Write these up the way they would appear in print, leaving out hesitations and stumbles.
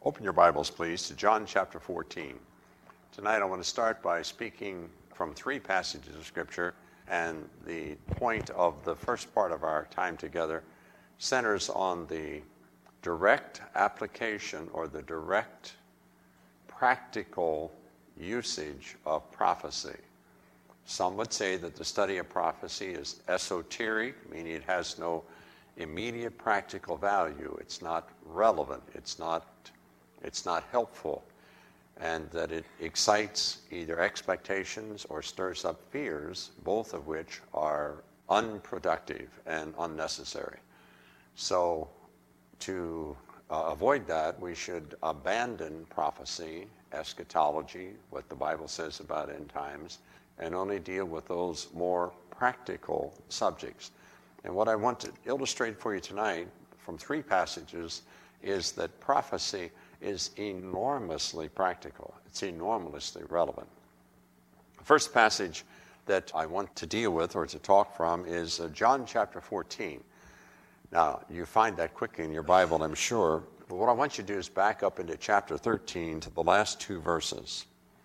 Open your Bibles, please, to John chapter 14. Tonight I want to start by speaking from three passages of Scripture, and the point of the first part of our time together centers on the direct application or the direct practical usage of prophecy. Some would say that the study of prophecy is esoteric, meaning it has no immediate practical value. It's not relevant. It's not helpful, and that it excites either expectations or stirs up fears, both of which are unproductive and unnecessary. So to avoid that, we should abandon prophecy, eschatology, what the Bible says about end times, and only deal with those more practical subjects. And what I want to illustrate for you tonight from three passages is that prophecy is enormously practical. It's enormously relevant. The first passage that I want to deal with or to talk from is John chapter 14. Now, you find that quickly in your Bible, I'm sure. But what I want you to do is back up into chapter 13 to the last two verses.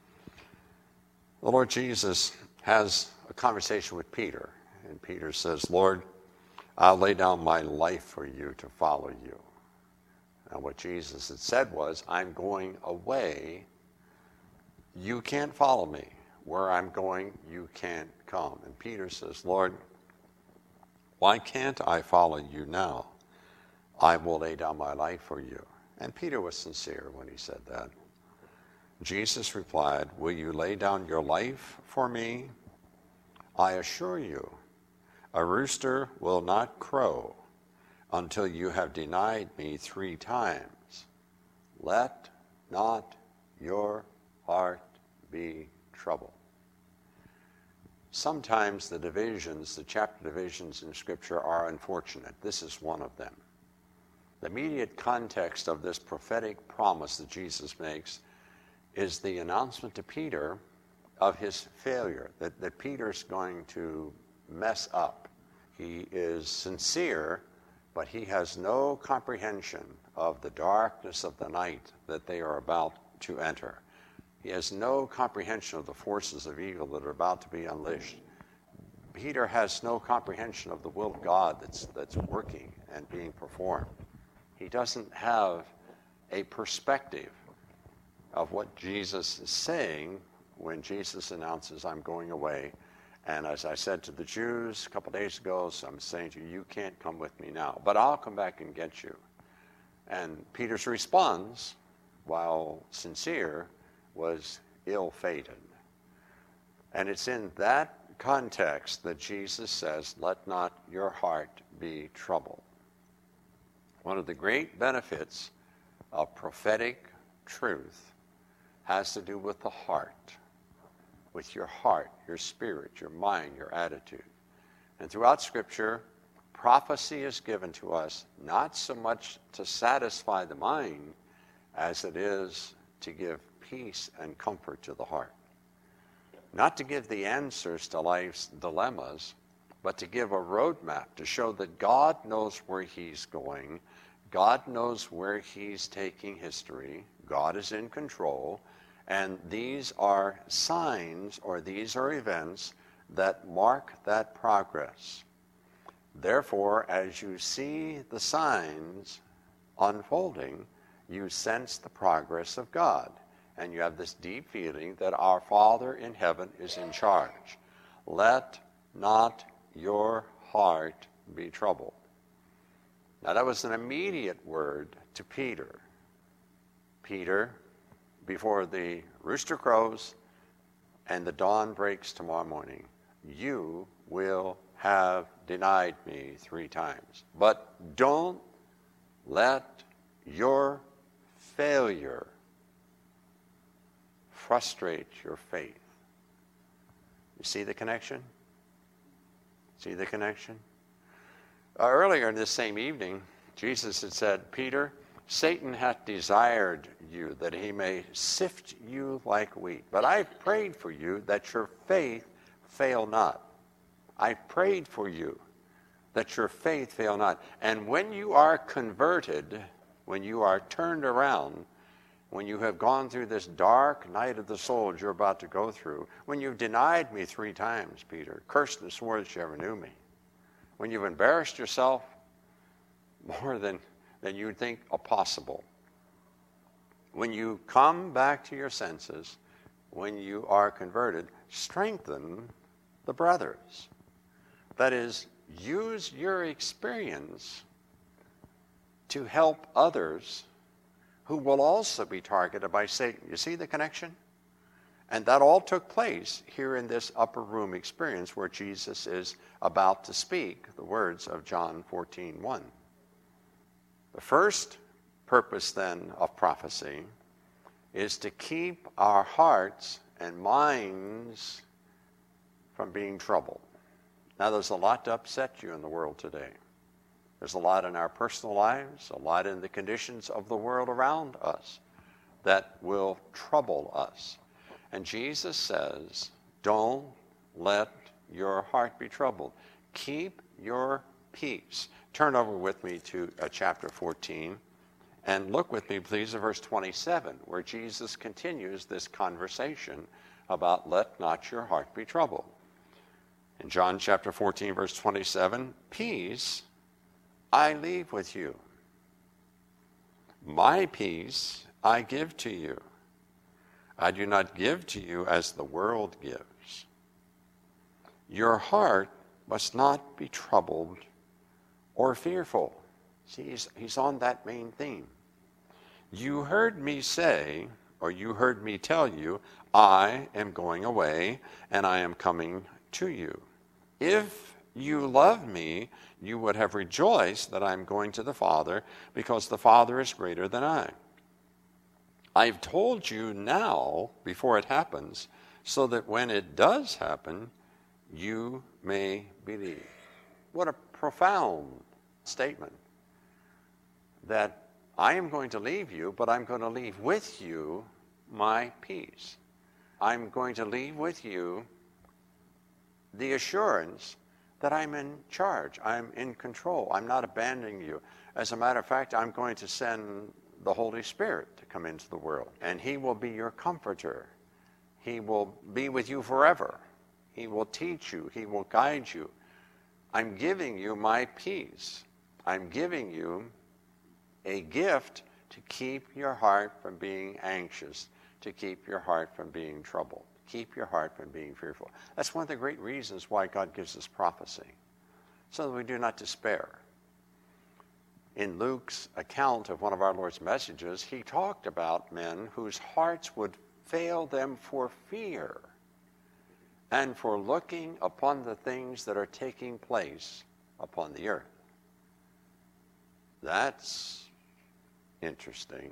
The Lord Jesus has a conversation with Peter, and Peter says, "Lord, I'll lay down my life for you to follow you." And what Jesus had said was, "I'm going away. You can't follow me. Where I'm going, you can't come." And Peter says, "Lord, why can't I follow you now? I will lay down my life for you." And Peter was sincere when he said that. Jesus replied, "Will you lay down your life for me? I assure you, a rooster will not crow until you have denied me 3 times. Let not your heart be troubled." Sometimes the chapter divisions in Scripture are unfortunate. This is one of them. The immediate context of this prophetic promise that Jesus makes is the announcement to Peter of his failure, that Peter's going to mess up. He is sincere, but he has no comprehension of the darkness of the night that they are about to enter. He has no comprehension of the forces of evil that are about to be unleashed. Peter has no comprehension of the will of God that's working and being performed. He doesn't have a perspective of what Jesus is saying when Jesus announces, "I'm going away. And as I said to the Jews a couple days ago, so I'm saying to you, you can't come with me now, but I'll come back and get you." And Peter's response, while sincere, was ill-fated. And it's in that context that Jesus says, "Let not your heart be troubled." One of the great benefits of prophetic truth has to do with the heart, with your heart, your spirit, your mind, your attitude. And throughout Scripture, prophecy is given to us not so much to satisfy the mind as it is to give peace and comfort to the heart. Not to give the answers to life's dilemmas, but to give a roadmap to show that God knows where He's going, God knows where He's taking history, God is in control, and these are signs or these are events that mark that progress. Therefore, as you see the signs unfolding, you sense the progress of God. And you have this deep feeling that our Father in heaven is in charge. Let not your heart be troubled. Now that was an immediate word to Peter. Peter, before the rooster crows and the dawn breaks tomorrow morning, you will have denied me 3 times. But don't let your failure frustrate your faith. You see the connection? See the connection? Earlier in this same evening, Jesus had said, "Peter, Satan hath desired you that he may sift you like wheat. But I've prayed for you that your faith fail not." I prayed for you that your faith fail not. And when you are converted, when you are turned around, when you have gone through this dark night of the soul you're about to go through, when you've denied me 3 times, Peter, cursed and swore that you ever knew me, when you've embarrassed yourself more than you would think possible, when you come back to your senses, when you are converted, strengthen the brothers. That is, use your experience to help others who will also be targeted by Satan. You see the connection? And that all took place here in this upper room experience where Jesus is about to speak the words of John 14:1. The first purpose then of prophecy is to keep our hearts and minds from being troubled. Now, there's a lot to upset you in the world today. There's a lot in our personal lives, a lot in the conditions of the world around us that will trouble us. And Jesus says, don't let your heart be troubled. Keep your peace. Turn over with me to chapter 14 and look with me, please, at verse 27, where Jesus continues this conversation about let not your heart be troubled. In John chapter 14, verse 27, peace I leave with you. My peace I give to you. I do not give to you as the world gives. Your heart must not be troubled or fearful. See, he's on that main theme. You heard me say, or you heard me tell you, I am going away and I am coming to you. If you love me, you would have rejoiced that I am going to the Father, because the Father is greater than I. I've told you now, before it happens, so that when it does happen, you may believe. What a profound statement. That I am going to leave you, but I'm going to leave with you my peace. I'm going to leave with you the assurance that I'm in charge. I'm in control. I'm not abandoning you. As a matter of fact, I'm going to send the Holy Spirit to come into the world, and he will be your comforter. He will be with you forever. He will teach you. He will guide you. I'm giving you my peace. I'm giving you a gift to keep your heart from being anxious, to keep your heart from being troubled, keep your heart from being fearful. That's one of the great reasons why God gives us prophecy, so that we do not despair. In Luke's account of one of our Lord's messages, he talked about men whose hearts would fail them for fear and for looking upon the things that are taking place upon the earth. That's interesting.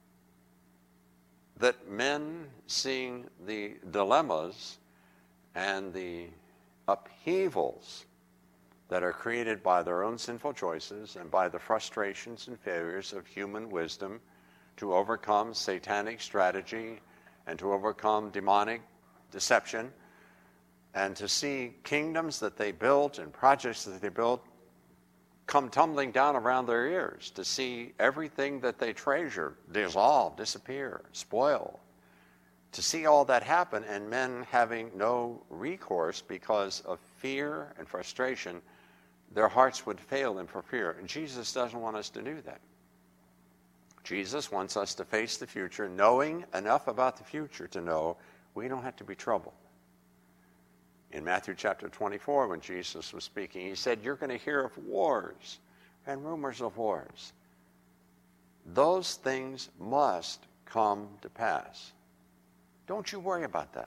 That men, seeing the dilemmas and the upheavals that are created by their own sinful choices and by the frustrations and failures of human wisdom to overcome satanic strategy and to overcome demonic deception, and to see kingdoms that they built and projects that they built come tumbling down around their ears, to see everything that they treasure dissolve, disappear, spoil, to see all that happen, and men having no recourse because of fear and frustration, their hearts would fail them for fear. And Jesus doesn't want us to do that. Jesus wants us to face the future, knowing enough about the future to know we don't have to be troubled. In Matthew chapter 24, when Jesus was speaking, he said, you're going to hear of wars and rumors of wars. Those things must come to pass. Don't you worry about that.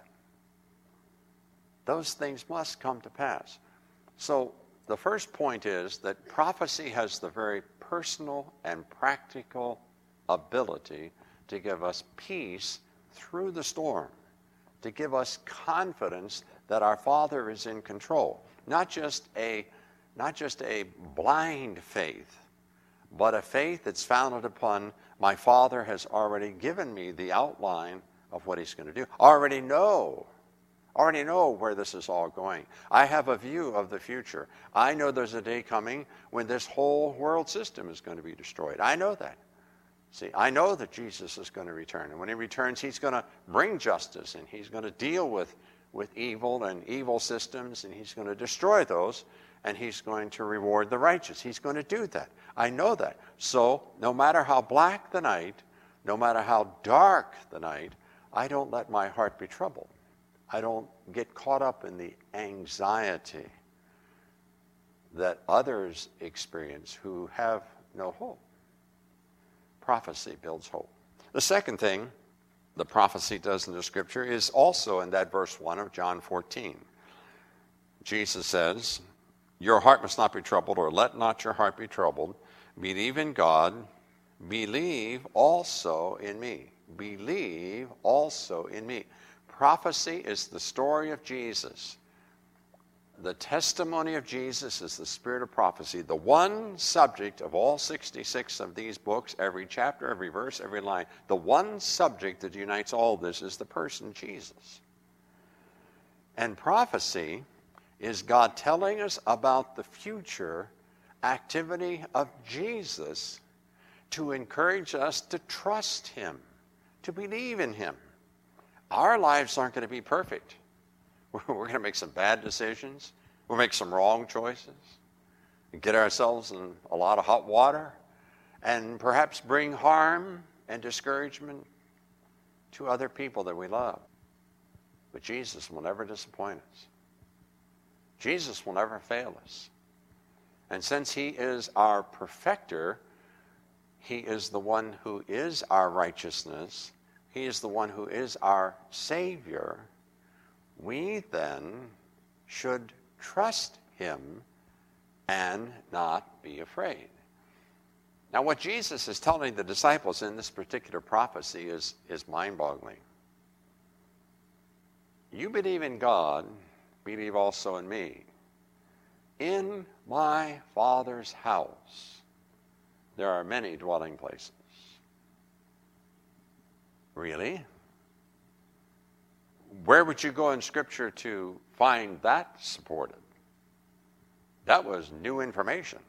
Those things must come to pass. So the first point is that prophecy has the very personal and practical ability to give us peace through the storm, to give us confidence that our Father is in control. Not just a blind faith, but a faith that's founded upon my Father has already given me the outline of what he's going to do. I already know where this is all going. I have a view of the future. I know there's a day coming when this whole world system is going to be destroyed. I know that. See, I know that Jesus is going to return. And when he returns, he's going to bring justice, and he's going to deal with evil and evil systems, and he's going to destroy those, and he's going to reward the righteous. He's going to do that. I know that. So no matter how black the night, no matter how dark the night, I don't let my heart be troubled. I don't get caught up in the anxiety that others experience who have no hope. Prophecy builds hope. The second thing the prophecy does in the scripture is also in that verse 1 of John 14. Jesus says, your heart must not be troubled, or let not your heart be troubled. Believe in God. Believe also in me. Believe also in me. Prophecy is the story of Jesus. The testimony of Jesus is the spirit of prophecy. The one subject of all 66 of these books, every chapter, every verse, every line, the one subject that unites all this is the person Jesus. And prophecy is God telling us about the future activity of Jesus to encourage us to trust him, to believe in him. Our lives aren't going to be perfect. We're going to make some bad decisions. We'll make some wrong choices and get ourselves in a lot of hot water and perhaps bring harm and discouragement to other people that we love. But Jesus will never disappoint us. Jesus will never fail us. And since he is our perfecter, he is the one who is our righteousness. He is the one who is our Savior. We then should trust him and not be afraid. Now, what Jesus is telling the disciples in this particular prophecy is mind-boggling. You believe in God, believe also in me. In my Father's house, there are many dwelling places. Really? Where would you go in Scripture to find that supported? That was new information.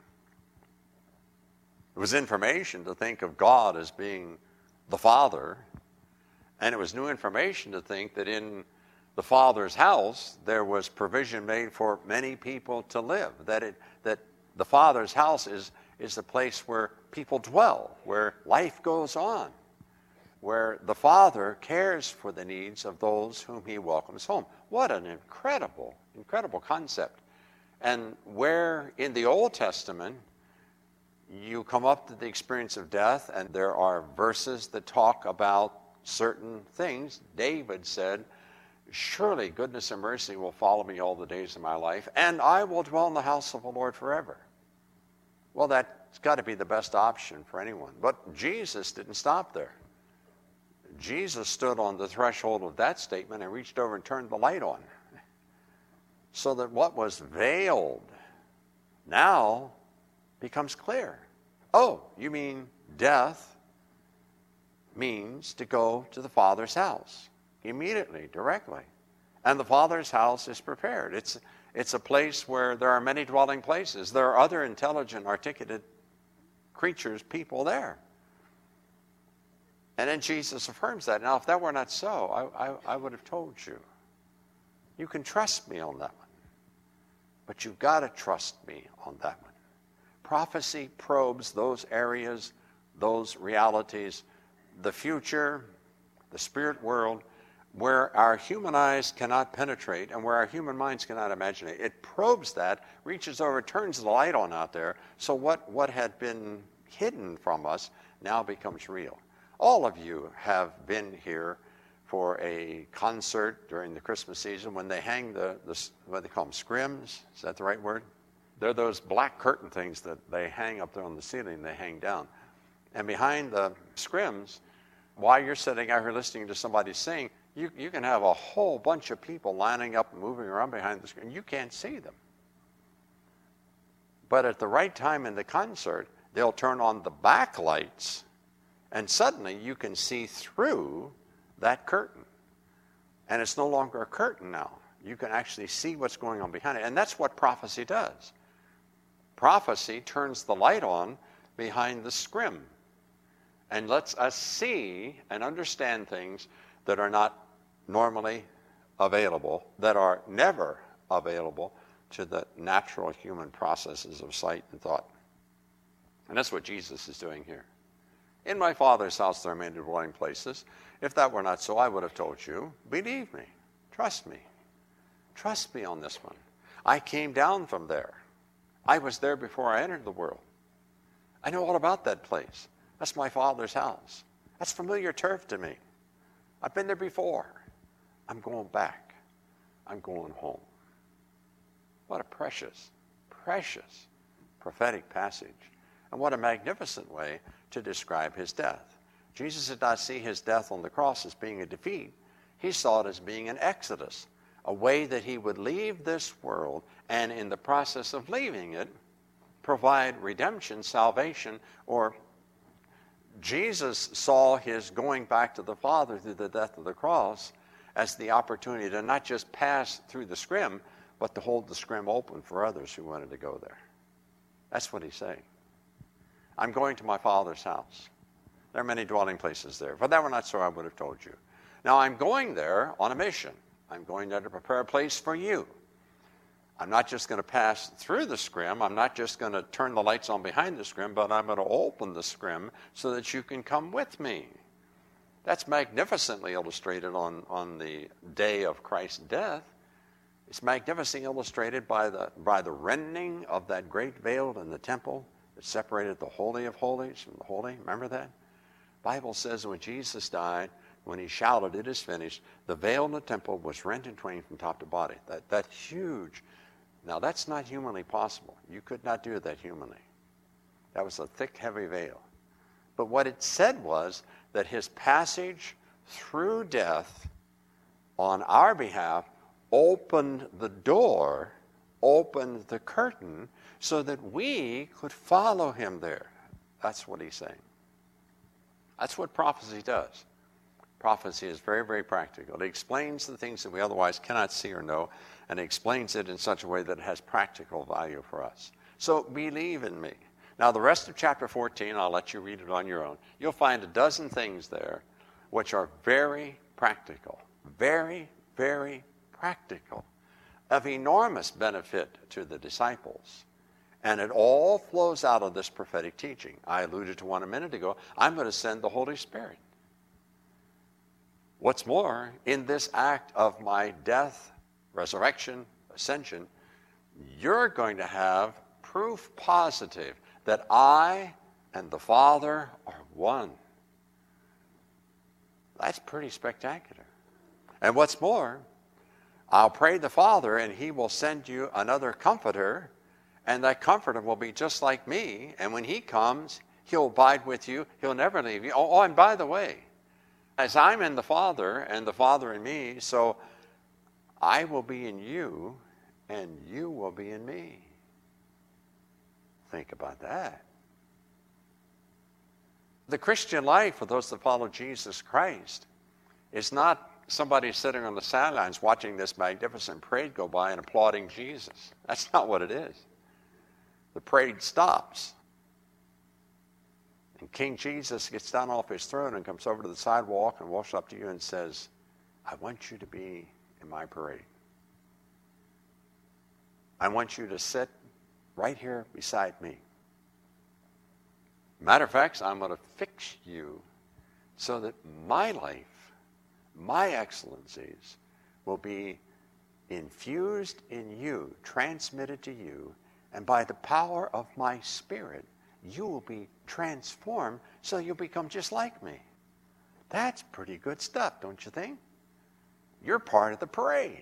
It was information to think of God as being the Father, and it was new information to think that in the Father's house there was provision made for many people to live, that the Father's house is the place where people dwell, where life goes on, where the Father cares for the needs of those whom he welcomes home. What an incredible, incredible concept. And where in the Old Testament you come up to the experience of death, and there are verses that talk about certain things. David said, surely goodness and mercy will follow me all the days of my life, and I will dwell in the house of the Lord forever. Well, that's got to be the best option for anyone. But Jesus didn't stop there. Jesus stood on the threshold of that statement and reached over and turned the light on, so that what was veiled now becomes clear. Oh, you mean death means to go to the Father's house immediately, directly. And the Father's house is prepared. It's a place where there are many dwelling places. There are other intelligent, articulate creatures, people there. And then Jesus affirms that. Now, if that were not so, I would have told you. You can trust me on that one. But you've got to trust me on that one. Prophecy probes those areas, those realities, the future, the spirit world, where our human eyes cannot penetrate and where our human minds cannot imagine it. It probes that, reaches over, turns the light on out there, so what had been hidden from us now becomes real. All of you have been here for a concert during the Christmas season when they hang what they call them, scrims. Is that the right word? They're those black curtain things that they hang up there on the ceiling, they hang down. And behind the scrims, while you're sitting out here listening to somebody sing, you can have a whole bunch of people lining up and moving around behind the screen. You can't see them. But at the right time in the concert, they'll turn on the backlights, and suddenly you can see through that curtain. And it's no longer a curtain now. You can actually see what's going on behind it. And that's what prophecy does. Prophecy turns the light on behind the scrim. and lets us see and understand things that are not normally available, that are never available to the natural human processes of sight and thought. And that's what Jesus is doing here. In my Father's house there are many dwelling places. If that were not so, I would have told you. Believe me. Trust me. Trust me on this one. I came down from there. I was there before I entered the world. I know all about that place. That's my Father's house. That's familiar turf to me. I've been there before. I'm going back. I'm going home. What a precious, precious prophetic passage. And what a magnificent way to describe his death. Jesus did not see his death on the cross as being a defeat. He saw it as being an exodus, a way that he would leave this world and in the process of leaving it, provide redemption, salvation, or Jesus saw his going back to the Father through the death of the cross as the opportunity to not just pass through the scrim, but to hold the scrim open for others who wanted to go there. That's what he's saying. I'm going to my Father's house. There are many dwelling places there. If that were not so, I would have told you. Now, I'm going there on a mission. I'm going there to prepare a place for you. I'm not just going to pass through the scrim. I'm not just going to turn the lights on behind the scrim, but I'm going to open the scrim so that you can come with me. That's magnificently illustrated on the day of Christ's death. It's magnificently illustrated by the rending of that great veil in the temple that separated the Holy of Holies from the Holy. Remember that? The Bible says when Jesus died, when he shouted, "It is finished," the veil in the temple was rent in twain from top to bottom. That huge. Now, that's not humanly possible. You could not do that humanly. That was a thick, heavy veil. But what it said was that his passage through death on our behalf opened the door, opened the curtain, so that we could follow him there. That's what he's saying. That's what prophecy does. Prophecy is very, very practical. It explains the things that we otherwise cannot see or know, and it explains it in such a way that it has practical value for us. So believe in me. Now, the rest of chapter 14, I'll let you read it on your own. You'll find a dozen things there which are very practical, very, very practical, of enormous benefit to the disciples. And it all flows out of this prophetic teaching. I alluded to one a minute ago. I'm going to send the Holy Spirit. What's more, in this act of my death, resurrection, ascension, you're going to have proof positive that I and the Father are one. That's pretty spectacular. And what's more, I'll pray the Father and he will send you another comforter, and that comforter will be just like me, and when he comes, he'll abide with you. He'll never leave you. Oh, and by the way, as I'm in the Father and the Father in me, so I will be in you and you will be in me. Think about that. The Christian life for those that follow Jesus Christ is not somebody sitting on the sidelines watching this magnificent parade go by and applauding Jesus. That's not what it is. The parade stops. And King Jesus gets down off his throne and comes over to the sidewalk and walks up to you and says, I want you to be in my parade. I want you to sit right here beside me. Matter of fact, I'm going to fix you so that my life, my excellencies, will be infused in you, transmitted to you, and by the power of my Spirit, you will be transformed so you'll become just like me. That's pretty good stuff, don't you think? You're part of the parade.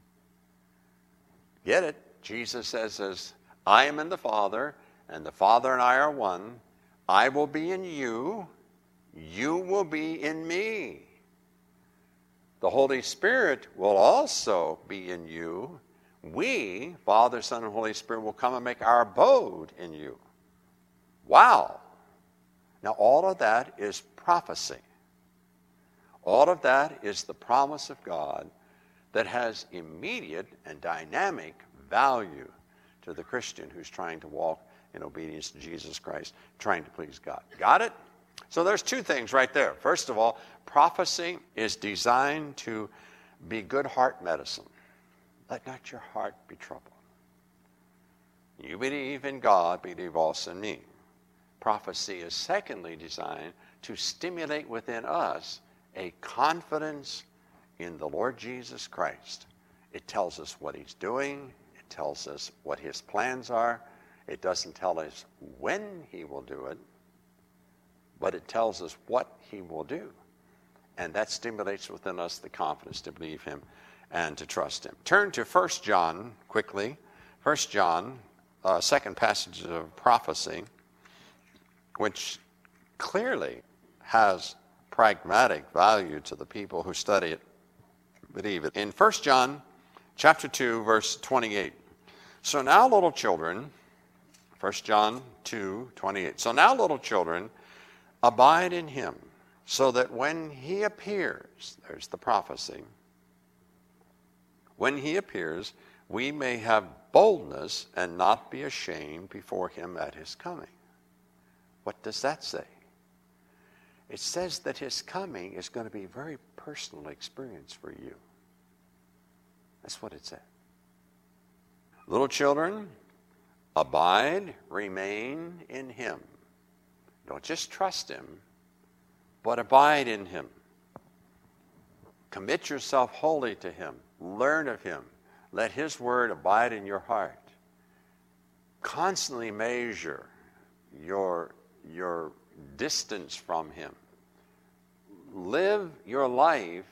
Get it? Jesus says, as I am in the Father, and the Father and I are one, I will be in you, you will be in me. The Holy Spirit will also be in you. We, Father, Son, and Holy Spirit, will come and make our abode in you. Wow. Now, all of that is prophecy. All of that is the promise of God that has immediate and dynamic value to the Christian who's trying to walk in obedience to Jesus Christ, trying to please God. Got it? So there's two things right there. First of all, prophecy is designed to be good heart medicine. Let not your heart be troubled. You believe in God, believe also in me. Prophecy is secondly designed to stimulate within us a confidence in the Lord Jesus Christ. It tells us what he's doing. It tells us what his plans are. It doesn't tell us when he will do it, but it tells us what he will do. And that stimulates within us the confidence to believe him and to trust him. Turn to 1 John quickly. 1 John, second passage of prophecy, which clearly has pragmatic value to the people who study it, believe it. In 1 John chapter 2, verse 28. So now, little children, 1 John 2, 28. So now, little children, abide in him, so that when he appears, there's the prophecy, when he appears, we may have boldness and not be ashamed before him at his coming. What does that say? It says that his coming is going to be a very personal experience for you. That's what it said. Little children, abide, remain in him. Don't just trust him, but abide in him. Commit yourself wholly to him. Learn of him. Let his word abide in your heart. Constantly measure your distance from him. Live your life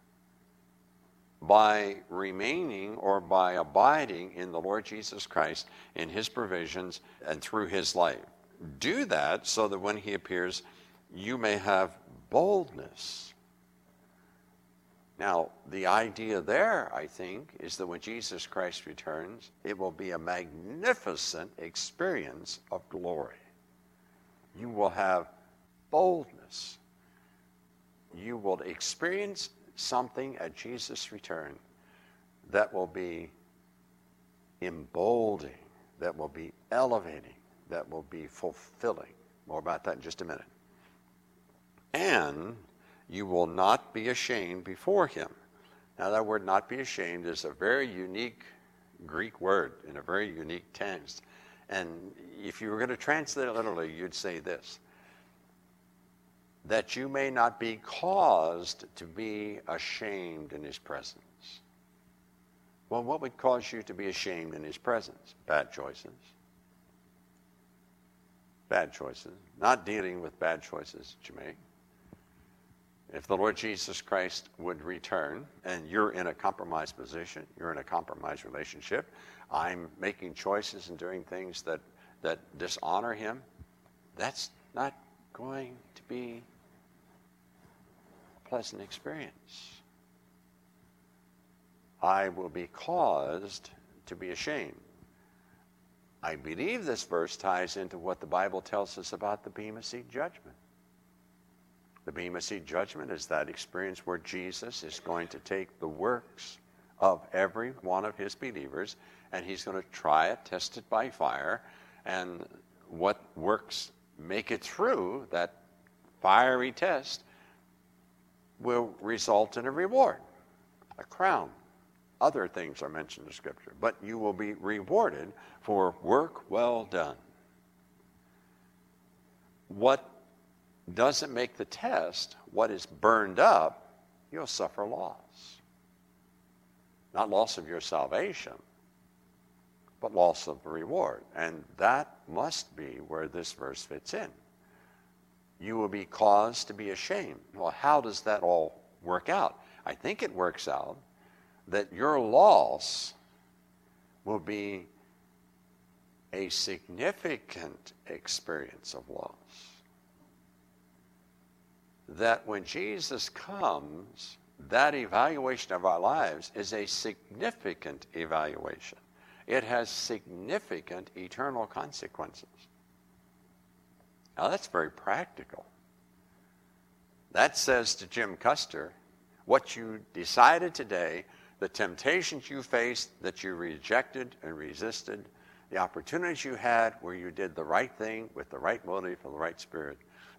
by remaining or by abiding in the Lord Jesus Christ, in his provisions, and through his life. Do that so that when he appears, you may have boldness. Now, the idea there, I think, is that when Jesus Christ returns, it will be a magnificent experience of glory. You will have boldness. You will experience something at Jesus' return that will be emboldening, that will be elevating, that will be fulfilling. More about that in just a minute. And you will not be ashamed before him. Now, that word "not be ashamed" is a very unique Greek word in a very unique tense. And if you were going to translate it literally, you'd say this: that you may not be caused to be ashamed in his presence. Well, what would cause you to be ashamed in his presence? Bad choices. Bad choices. Not dealing with bad choices that you make. If the Lord Jesus Christ would return and you're in a compromised position, you're in a compromised relationship, I'm making choices and doing things that dishonor him, that's not going to be a pleasant experience. I will be caused to be ashamed. I believe this verse ties into what the Bible tells us about the Bema Seat judgment. The Bema Seat judgment is that experience where Jesus is going to take the works of every one of his believers, and he's going to try it, test it by fire, and what works make it through that fiery test will result in a reward, a crown. Other things are mentioned in Scripture, but you will be rewarded for work well done. What doesn't make the test, what is burned up, you'll suffer loss. Not loss of your salvation, but loss of the reward. And that must be where this verse fits in. You will be caused to be ashamed. Well, how does that all work out? I think it works out that your loss will be a significant experience of loss. That when Jesus comes, that evaluation of our lives is a significant evaluation. It has significant eternal consequences. Now, that's very practical. That says to Jim Custer, what you decided today, the temptations you faced that you rejected and resisted, the opportunities you had where you did the right thing with the right motive for the right spirit,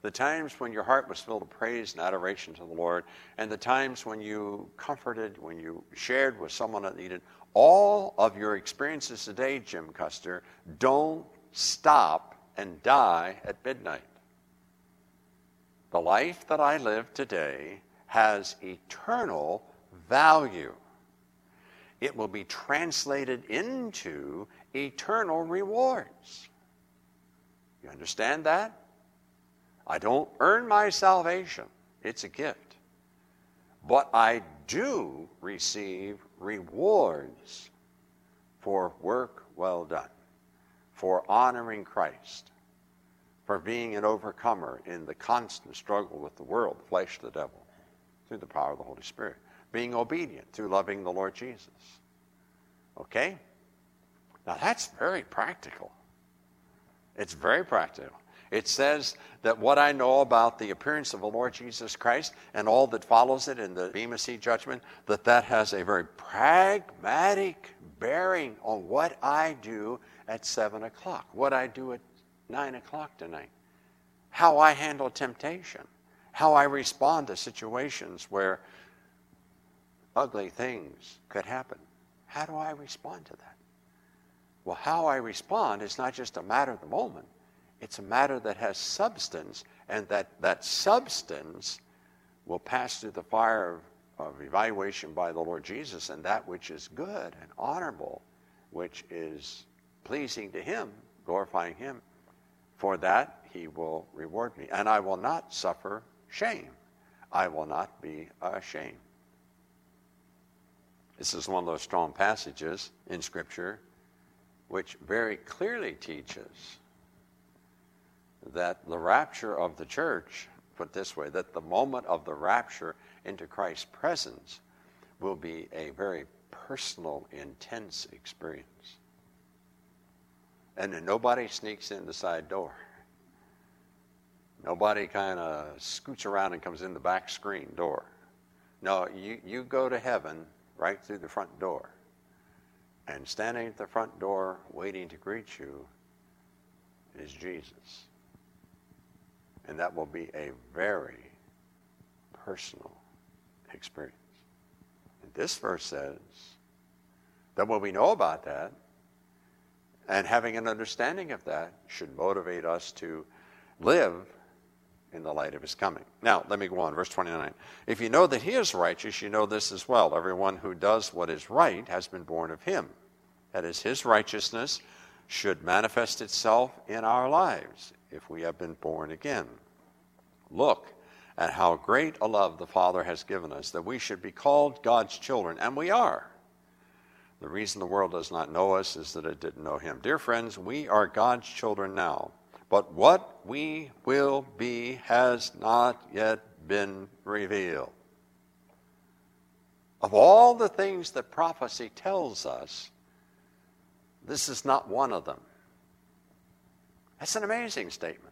the times when your heart was filled with praise and adoration to the Lord, and the times when you comforted, when you shared with someone that needed, all of your experiences today, Jim Custer, don't stop and die at midnight. The life that I live today has eternal value. It will be translated into eternal rewards. You understand that? I don't earn my salvation. It's a gift. But I do receive rewards for work well done, for honoring Christ, for being an overcomer in the constant struggle with the world, the flesh, the devil, through the power of the Holy Spirit, being obedient through loving the Lord Jesus. Okay? Now that's very practical. It's very practical. It says that what I know about the appearance of the Lord Jesus Christ and all that follows it in the Bema Seat judgment, that has a very pragmatic bearing on what I do at 7 o'clock, what I do at 9 o'clock tonight, how I handle temptation, how I respond to situations where ugly things could happen. How do I respond to that? Well, how I respond is not just a matter of the moment. It's a matter that has substance, and that substance will pass through the fire of evaluation by the Lord Jesus, and that which is good and honorable, which is pleasing to Him, glorifying Him, for that He will reward me. And I will not suffer shame. I will not be ashamed. This is one of those strong passages in Scripture which very clearly teaches that the rapture of the church, put this way, that the moment of the rapture into Christ's presence will be a very personal, intense experience. And then nobody sneaks in the side door. Nobody kind of scoots around and comes in the back screen door. No, you go to heaven right through the front door. And standing at the front door waiting to greet you is Jesus. And that will be a very personal experience. And this verse says that what we know about that and having an understanding of that should motivate us to live in the light of His coming. Now, let me go on. Verse 29. If you know that He is righteous, you know this as well. Everyone who does what is right has been born of Him. That is, His righteousness should manifest itself in our lives if we have been born again. Look at how great a love the Father has given us, that we should be called God's children, and we are. The reason the world does not know us is that it didn't know Him. Dear friends, we are God's children now, but what we will be has not yet been revealed. Of all the things that prophecy tells us, this is not one of them. That's an amazing statement.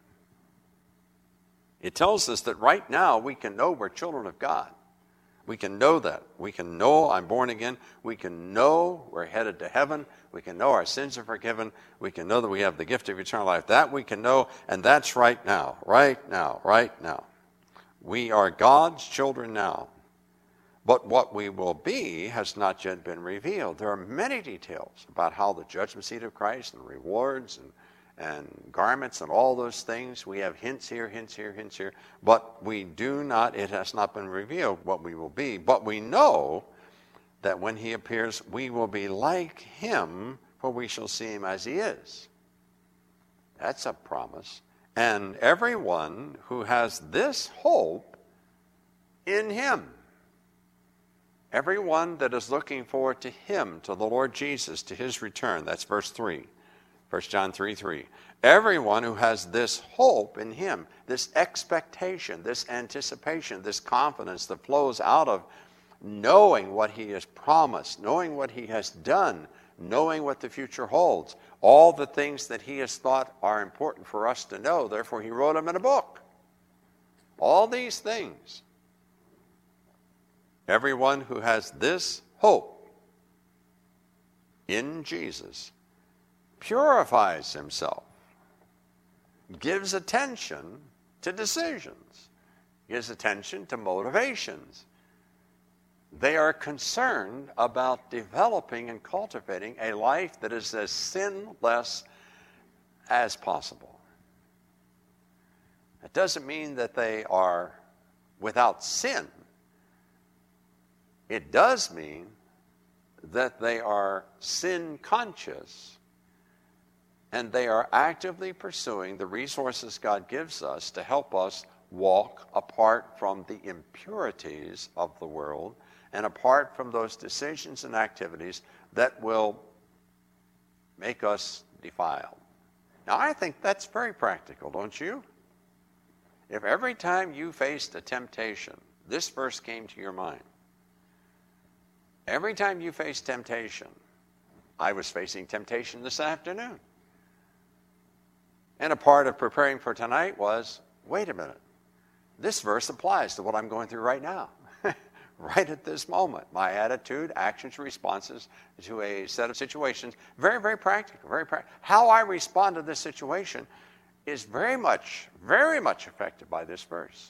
It tells us that right now we can know we're children of God. We can know that. We can know I'm born again. We can know we're headed to heaven. We can know our sins are forgiven. We can know that we have the gift of eternal life. That we can know, and that's right now, right now, right now. We are God's children now. But what we will be has not yet been revealed. There are many details about how the judgment seat of Christ and rewards and garments and all those things. We have hints here, hints here, hints here. But it has not been revealed what we will be. But we know that when He appears, we will be like Him, for we shall see Him as He is. That's a promise. And everyone who has this hope in Him, everyone that is looking forward to Him, to the Lord Jesus, to His return, that's verse 3. 1 John 3:3. Everyone who has this hope in Him, this expectation, this anticipation, this confidence that flows out of knowing what He has promised, knowing what He has done, knowing what the future holds, all the things that He has thought are important for us to know, therefore He wrote them in a book. All these things. Everyone who has this hope in Jesus purifies himself, gives attention to decisions, gives attention to motivations. They are concerned about developing and cultivating a life that is as sinless as possible. It doesn't mean that they are without sin. It does mean that they are sin conscious and they are actively pursuing the resources God gives us to help us walk apart from the impurities of the world and apart from those decisions and activities that will make us defiled. Now, I think that's very practical, don't you? If every time you faced a temptation, this verse came to your mind. Every time you faced temptation, I was facing temptation this afternoon. And a part of preparing for tonight was, wait a minute, this verse applies to what I'm going through right now. Right at this moment. My attitude, actions, responses to a set of situations, very, very practical, very practical. How I respond to this situation is very much affected by this verse.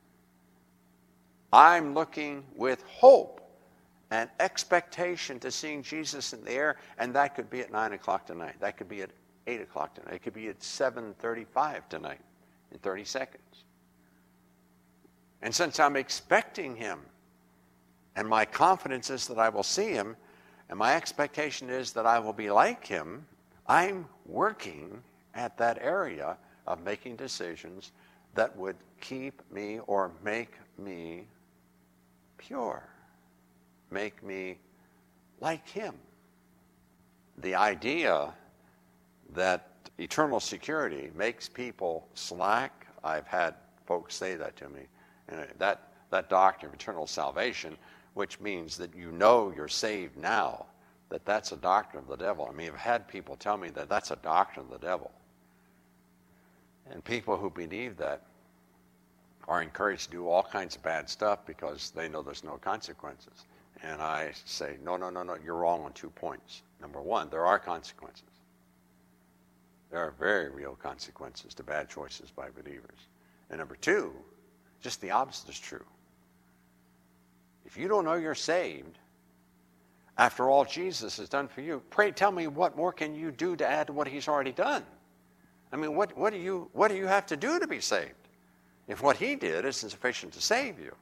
I'm looking with hope and expectation to seeing Jesus in the air, and that could be at 9 o'clock tonight. That could be at 8 o'clock tonight. It could be at 7:35 tonight in 30 seconds. And since I'm expecting him, and my confidence is that I will see him, and my expectation is that I will be like him, I'm working at that area of making decisions that would keep me or make me pure, make me like him. The idea that eternal security makes people slack, I've had folks say that to me, and that doctrine of eternal salvation, which means that you know you're saved now, that's a doctrine of the devil. I mean, I've had people tell me that that's a doctrine of the devil. And people who believe that are encouraged to do all kinds of bad stuff because they know there's no consequences. And I say, no, you're wrong on 2 points. Number one, there are consequences. There are very real consequences to bad choices by believers. And number two, just the opposite is true. If you don't know you're saved, after all Jesus has done for you, pray tell me what more can you do to add to what he's already done? I mean, what do you have to do to be saved? If what he did isn't sufficient to save you.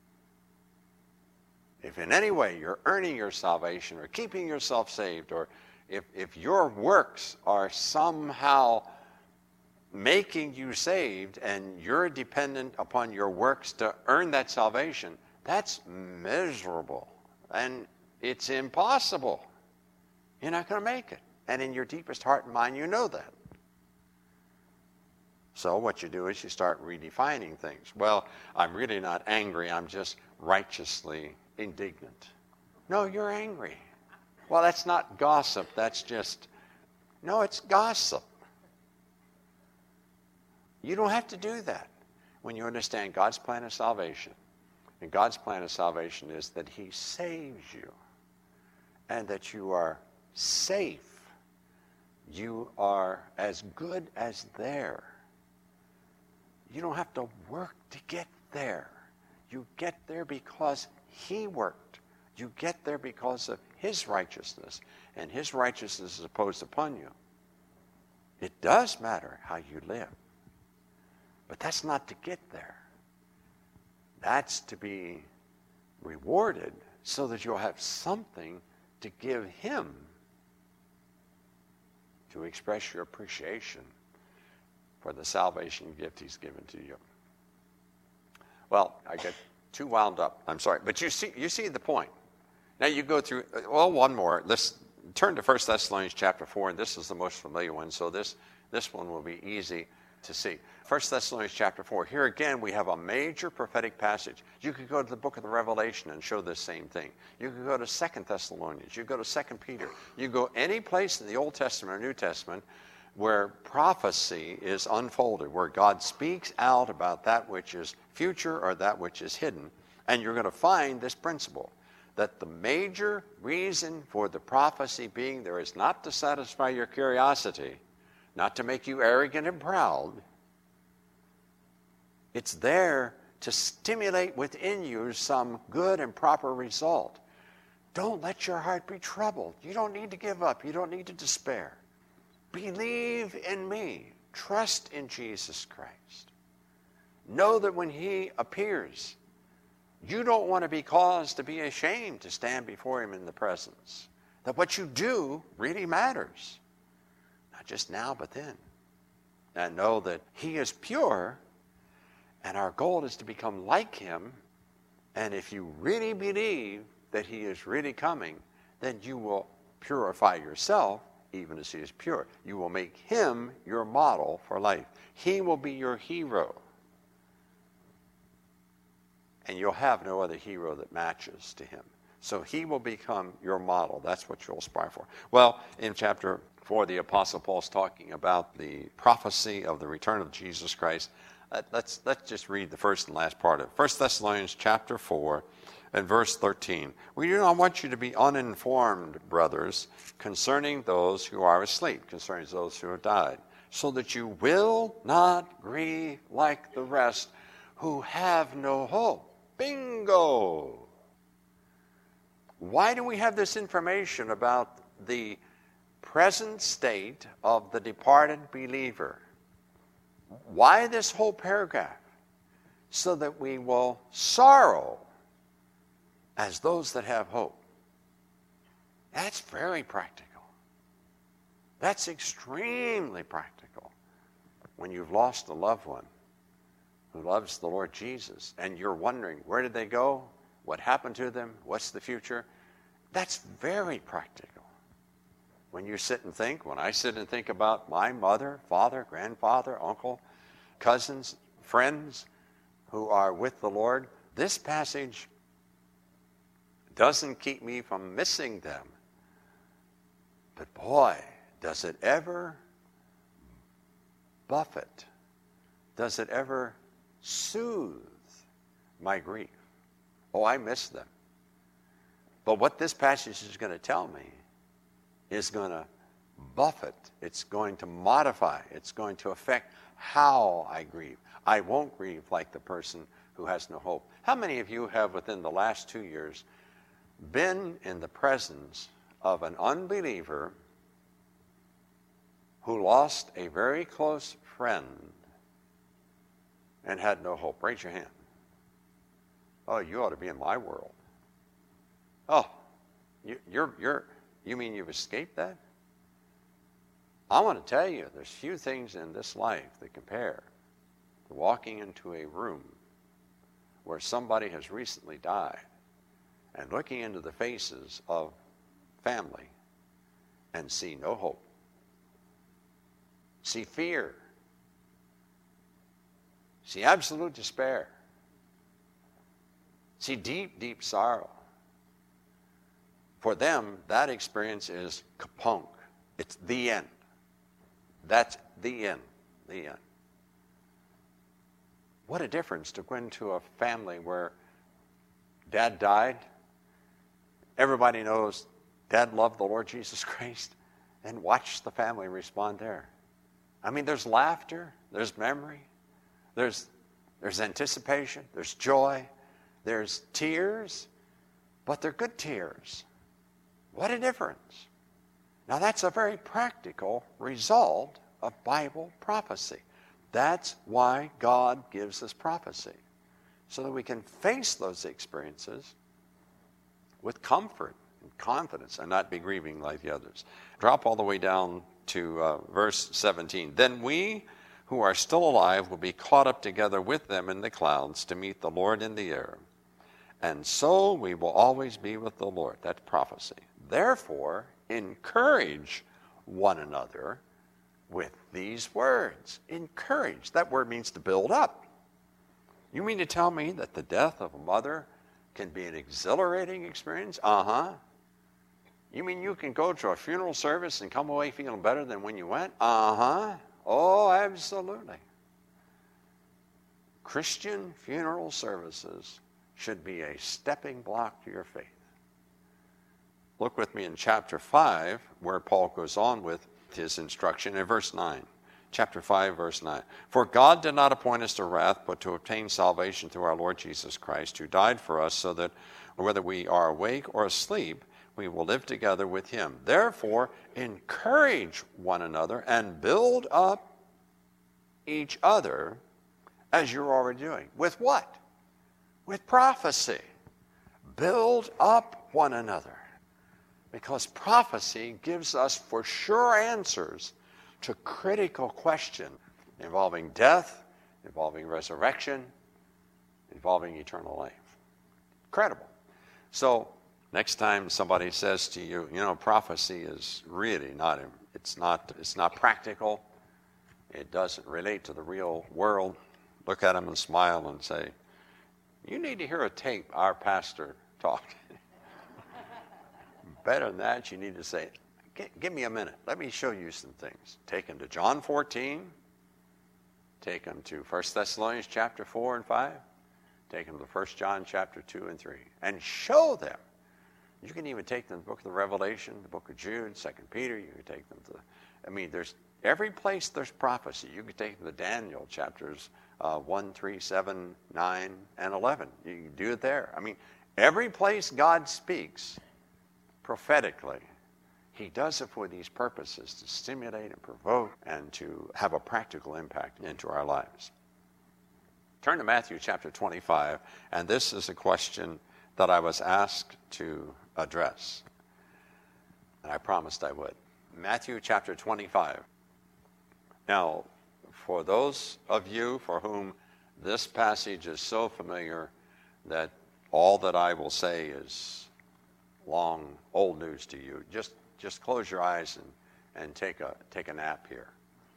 If in any way you're earning your salvation or keeping yourself saved, or if your works are somehow making you saved and you're dependent upon your works to earn that salvation, that's miserable. And it's impossible. You're not going to make it. And in your deepest heart and mind, you know that. So what you do is you start redefining things. Well, I'm really not angry. I'm just righteously indignant. No, you're angry. Well, that's not gossip. That's just, no, it's gossip. You don't have to do that when you understand God's plan of salvation. And God's plan of salvation is that he saves you and that you are safe. You are as good as there. You don't have to work to get there. You get there because he worked. You get there because of his righteousness, and his righteousness is imposed upon you. It does matter how you live, but that's not to get there. That's to be rewarded so that you'll have something to give him to express your appreciation for the salvation gift he's given to you. Well, I get too wound up. I'm sorry. But you see the point. Now you go through, well, one more. Let's turn to 1 Thessalonians chapter 4, and this is the most familiar one, so this one will be easy to see. 1 Thessalonians chapter 4. Here again, we have a major prophetic passage. You could go to the book of the Revelation and show this same thing. You could go to 2 Thessalonians. You go to 2 Peter. You go any place in the Old Testament or New Testament where prophecy is unfolded, where God speaks out about that which is future or that which is hidden, and you're going to find this principle, that the major reason for the prophecy being there is not to satisfy your curiosity, not to make you arrogant and proud, It's there to stimulate within you some good and proper result. Don't let your heart be troubled. You don't need to give up. You don't need to despair. Believe in me. Trust in Jesus Christ. Know that when he appears, you don't want to be caused to be ashamed to stand before him in the presence. That what you do really matters. Not just now, but then. And know that he is pure, and our goal is to become like him. And if you really believe that he is really coming, then you will purify yourself even as he is pure. You will make him your model for life. He will be your hero. And you'll have no other hero that matches to him. So he will become your model. That's what you'll aspire for. Well, in chapter 4, the Apostle Paul's talking about the prophecy of the return of Jesus Christ. Let's just read the first and last part of it. 1 Thessalonians chapter 4 and verse 13. We do not want you to be uninformed, brothers, concerning those who are asleep, concerning those who have died, so that you will not grieve like the rest who have no hope. Bingo! Why do we have this information about the present state of the departed believer? Why this whole paragraph? So that we will sorrow as those that have hope. That's very practical. That's extremely practical. When you've lost a loved one who loves the Lord Jesus, and you're wondering, where did they go? What happened to them? What's the future? That's very practical. When you sit and think, when I sit and think about my mother, father, grandfather, uncle, cousins, friends who are with the Lord, this passage doesn't keep me from missing them. But boy, does it ever buffet, does it ever soothe my grief. Oh, I miss them. But what this passage is going to tell me is going to buffet, it's going to modify, it's going to affect how I grieve. I won't grieve like the person who has no hope. How many of you have, within the last 2 years, been in the presence of an unbeliever who lost a very close friend and had no hope? Raise your hand. Oh, you ought to be in my world. Oh, you mean you've escaped that? I want to tell you, there's few things in this life that compare to walking into a room where somebody has recently died and looking into the faces of family and see no hope. See fear. See absolute despair. See deep, deep sorrow. For them, that experience is kapunk. It's the end. That's the end. The end. What a difference to go into a family where Dad died. Everybody knows Dad loved the Lord Jesus Christ, and watch the family respond there. I mean, there's laughter, there's memory, there's anticipation, there's joy, there's tears, but they're good tears. What a difference. Now, that's a very practical result of Bible prophecy. That's why God gives us prophecy, so that we can face those experiences with comfort and confidence and not be grieving like the others. Drop all the way down to verse 17. Then we who are still alive will be caught up together with them in the clouds to meet the Lord in the air. And so we will always be with the Lord. That's prophecy. Therefore, encourage one another with these words. Encourage. That word means to build up. You mean to tell me that the death of a mother can be an exhilarating experience? Uh-huh. You mean you can go to a funeral service and come away feeling better than when you went? Uh-huh. Oh, absolutely. Christian funeral services should be a stepping block to your faith. Look with me in chapter 5, where Paul goes on with his instruction in verse 9. chapter 5, verse 9. For God did not appoint us to wrath, but to obtain salvation through our Lord Jesus Christ, who died for us, so that whether we are awake or asleep, we will live together with him. Therefore, encourage one another and build up each other as you're already doing. With what? With prophecy. Build up one another. Because prophecy gives us for sure answers to critical questions involving death, involving resurrection, involving eternal life. Incredible. So, next time somebody says to you, prophecy is really it's not practical. It doesn't relate to the real world. Look at them and smile and say, you need to hear a tape our pastor talked. Better than that, you need to say, give me a minute. Let me show you some things. Take them to John 14. Take them to 1 Thessalonians chapter 4 and 5. Take them to 1 John chapter 2 and 3. And show them. You can even take them to the book of the Revelation, the book of Jude, 2 Peter. You can take them to, there's every place there's prophecy. You can take them to Daniel chapters 1, 3, 7, 9, and 11. You can do it there. Every place God speaks prophetically, he does it for these purposes, to stimulate and provoke and to have a practical impact into our lives. Turn to Matthew chapter 25, and this is a question that I was asked to address. And I promised I would. Matthew chapter 25. Now, for those of you for whom this passage is so familiar that all that I will say is long old news to you, just close your eyes and take a nap here.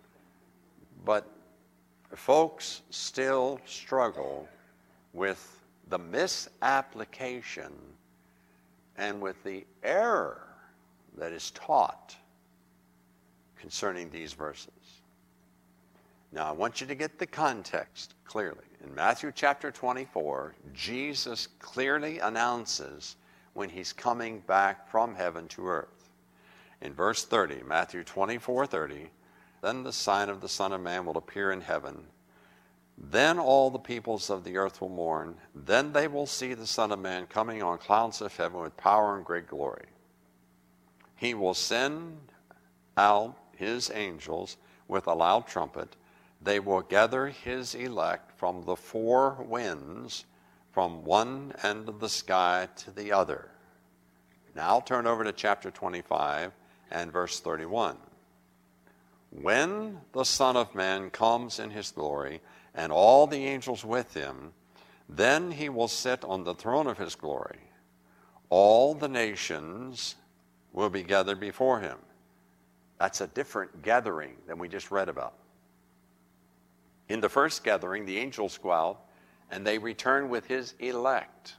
But folks still struggle with the misapplication and with the error that is taught concerning these verses. Now, I want you to get the context clearly. In Matthew chapter 24, Jesus clearly announces when he's coming back from heaven to earth. In verse 30, Matthew 24:30, then the sign of the Son of Man will appear in heaven. Then all the peoples of the earth will mourn. Then they will see the Son of Man coming on clouds of heaven with power and great glory. He will send out his angels with a loud trumpet. They will gather his elect from the four winds, from one end of the sky to the other. Now turn over to chapter 25 and verse 31. When the Son of Man comes in his glory, and all the angels with him, then he will sit on the throne of his glory. All the nations will be gathered before him. That's a different gathering than we just read about. In the first gathering, the angels go out, and they return with his elect.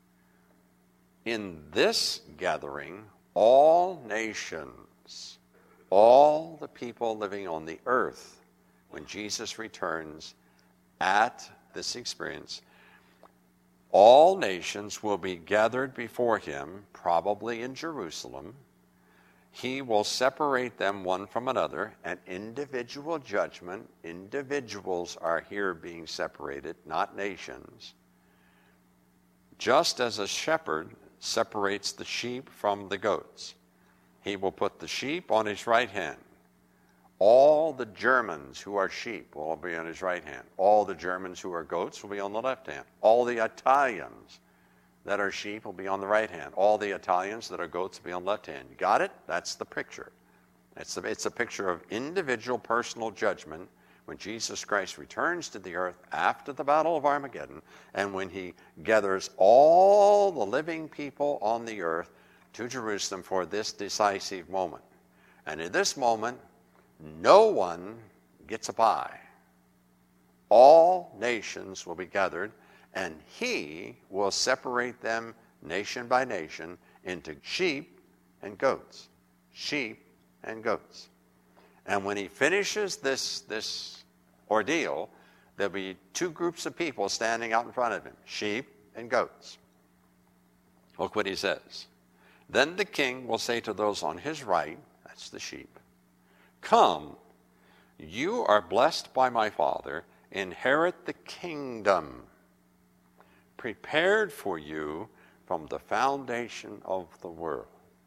In this gathering, all nations, all the people living on the earth, when Jesus returns at this experience, all nations will be gathered before him, probably in Jerusalem. He will separate them one from another, an individual judgment. Individuals are here being separated, not nations. Just as a shepherd separates the sheep from the goats, he will put the sheep on his right hand. All the Germans who are sheep will be on his right hand. All the Germans who are goats will be on the left hand. All the Italians that are sheep will be on the right hand. All the Italians that are goats will be on the left hand. You got it? That's the picture. It's a picture of individual personal judgment when Jesus Christ returns to the earth after the Battle of Armageddon, and when he gathers all the living people on the earth to Jerusalem for this decisive moment. And in this moment, no one gets a bye. All nations will be gathered, and he will separate them nation by nation into sheep and goats. Sheep and goats. And when he finishes this ordeal, there'll be two groups of people standing out in front of him, sheep and goats. Look what he says. Then the king will say to those on his right, that's the sheep, come, you are blessed by my Father, inherit the kingdom prepared for you from the foundation of the world.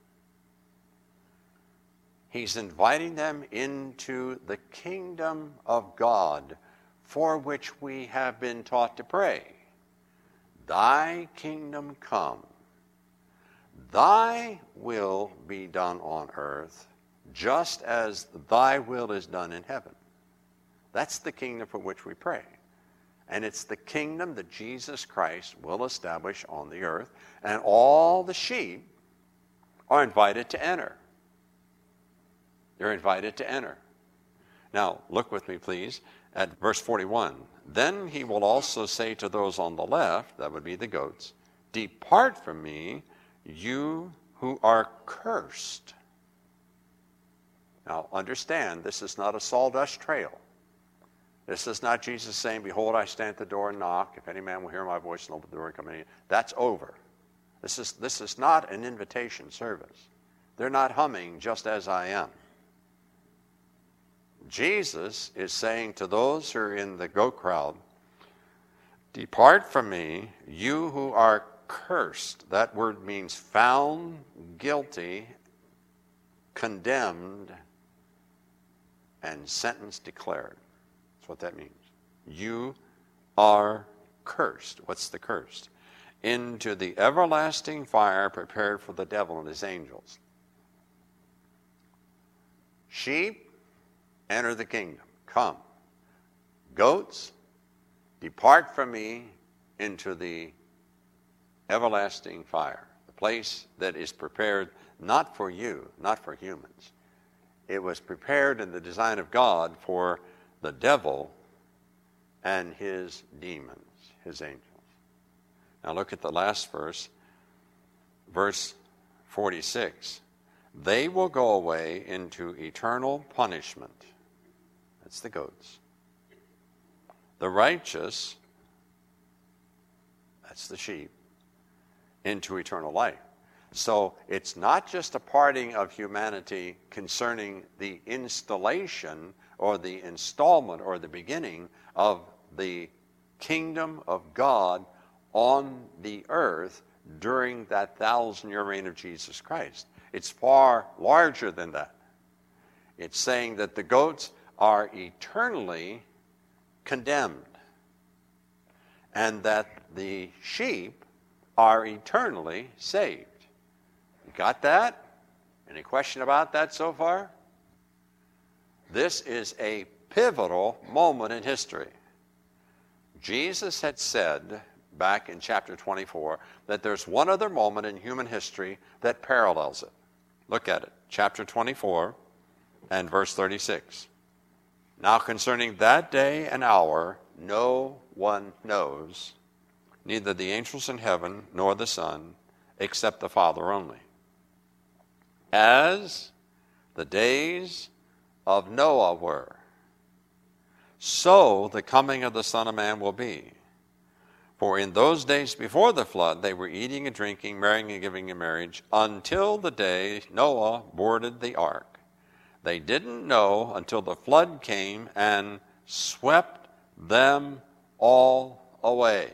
He's inviting them into the kingdom of God, for which we have been taught to pray. Thy kingdom come, thy will be done on earth, just as thy will is done in heaven. That's the kingdom for which we pray. And it's the kingdom that Jesus Christ will establish on the earth, and all the sheep are invited to enter. They're invited to enter. Now, look with me, please, at verse 41. Then he will also say to those on the left, that would be the goats, depart from me, you who are cursed. Now, understand, this is not a sawdust trail. This is not Jesus saying, behold, I stand at the door and knock. If any man will hear my voice and open the door and come in. That's over. This is not an invitation service. They're not humming just as I am. Jesus is saying to those who are in the goat crowd, depart from me, you who are cursed. That word means found guilty, condemned, and sentence declared. That's what that means. You are cursed. What's the cursed? Into the everlasting fire prepared for the devil and his angels. Sheep, enter the kingdom. Come. Goats, depart from me into the everlasting fire. The place that is prepared not for you, not for humans. It was prepared in the design of God for the devil and his demons, his angels. Now look at the last verse, verse 46. They will go away into eternal punishment. That's the goats. The righteous, that's the sheep, into eternal life. So it's not just a parting of humanity concerning the installation or the installment or the beginning of the kingdom of God on the earth during that 1,000-year reign of Jesus Christ. It's far larger than that. It's saying that the goats are eternally condemned and that the sheep are eternally saved. You got that? Any question about that so far? This is a pivotal moment in history. Jesus had said back in chapter 24 that there's one other moment in human history that parallels it. Look at it, chapter 24 and verse 36. Now concerning that day and hour, no one knows, neither the angels in heaven nor the Son, except the Father only. As the days of Noah were, so the coming of the Son of Man will be. For in those days before the flood, they were eating and drinking, marrying and giving in marriage, until the day Noah boarded the ark. They didn't know until the flood came and swept them all away.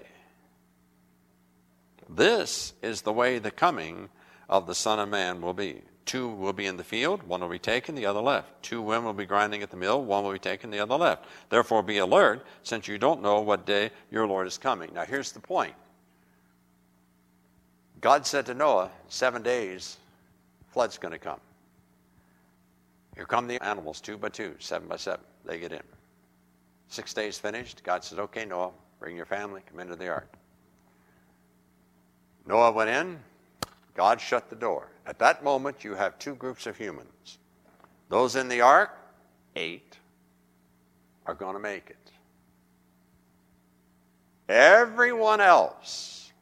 This is the way the coming of the Son of Man will be. 2 will be in the field, 1 will be taken, the other left. 2 women will be grinding at the mill, 1 will be taken, the other left. Therefore be alert, since you don't know what day your Lord is coming. Now here's the point. God said to Noah, 7 days, flood's going to come. Here come the animals, 2 by 2, 7 by 7. They get in. 6 days finished. God said, okay, Noah, bring your family, come into the ark. Noah went in. God shut the door. At that moment, you have 2 groups of humans. Those in the ark, 8, are going to make it. Everyone else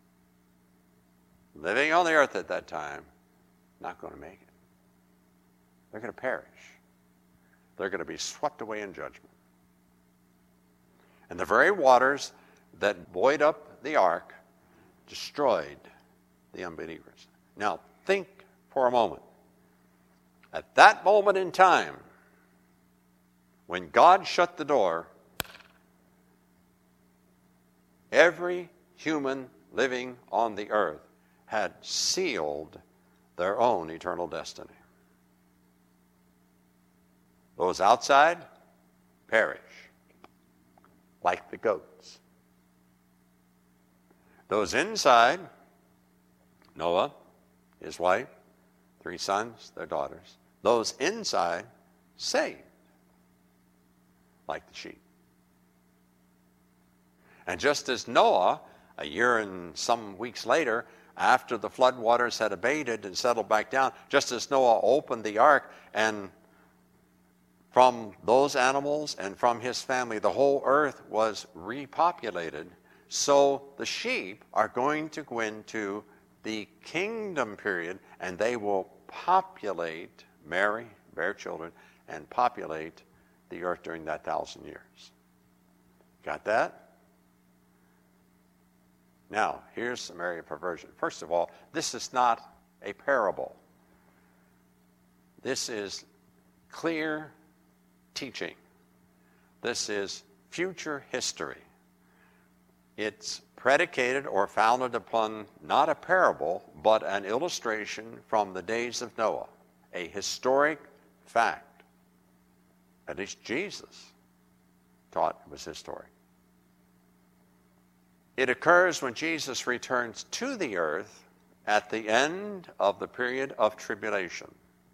living on the earth at that time, not going to make it. They're going to perish. They're going to be swept away in judgment. And the very waters that buoyed up the ark destroyed the unbelievers. Now, think for a moment. At that moment in time, When God shut the door, every human living on the earth had sealed their own eternal destiny. Those outside perish like the goats. Those inside, Noah, his wife, 3 sons, their daughters. Those inside, saved like the sheep. And just as Noah, a year and some weeks later, after the flood waters had abated and settled back down, just as Noah opened the ark, and from those animals and from his family, the whole earth was repopulated, so the sheep are going to go into the kingdom period, and they will populate, marry, bear children, and populate the earth during that 1,000 years. Got that? Now, here's some area of perversion. First of all, this is not a parable. This is clear teaching. This is future history. It's predicated or founded upon not a parable, but an illustration from the days of Noah, a historic fact. At least Jesus taught it was historic. It occurs when Jesus returns to the earth at the end of the period of tribulation.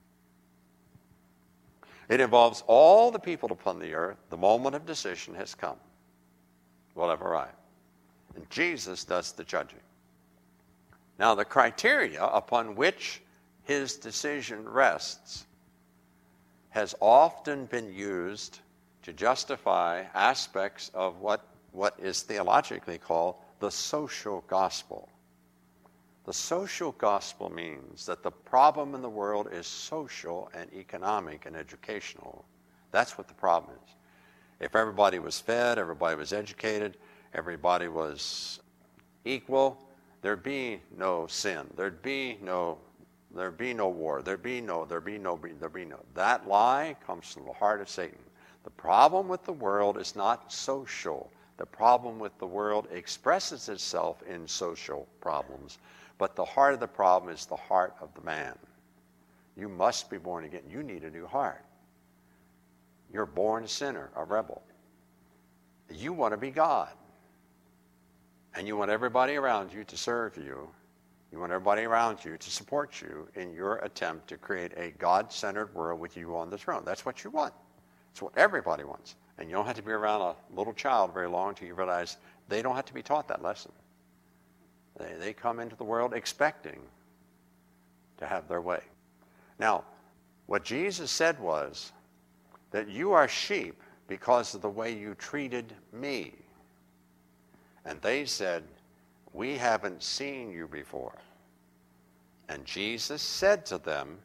It involves all the people upon the earth. The moment of decision has come. Will have arrived. And Jesus does the judging. Now, the criteria upon which his decision rests has often been used to justify aspects of what is theologically called the social gospel. The social gospel means that the problem in the world is social and economic and educational. That's what the problem is. If everybody was fed, everybody was educated, everybody was equal, there'd be no sin. There'd be no war. There'd be no. That lie comes from the heart of Satan. The problem with the world is not social. The problem with the world expresses itself in social problems. But the heart of the problem is the heart of the man. You must be born again. You need a new heart. You're born a sinner, a rebel. You want to be God. And you want everybody around you to serve you. You want everybody around you to support you in your attempt to create a God-centered world with you on the throne. That's what you want. It's what everybody wants. And you don't have to be around a little child very long until you realize they don't have to be taught that lesson. They come into the world expecting to have their way. Now, what Jesus said was that you are sheep because of the way you treated me. And they said, we haven't seen you before. And Jesus said to them,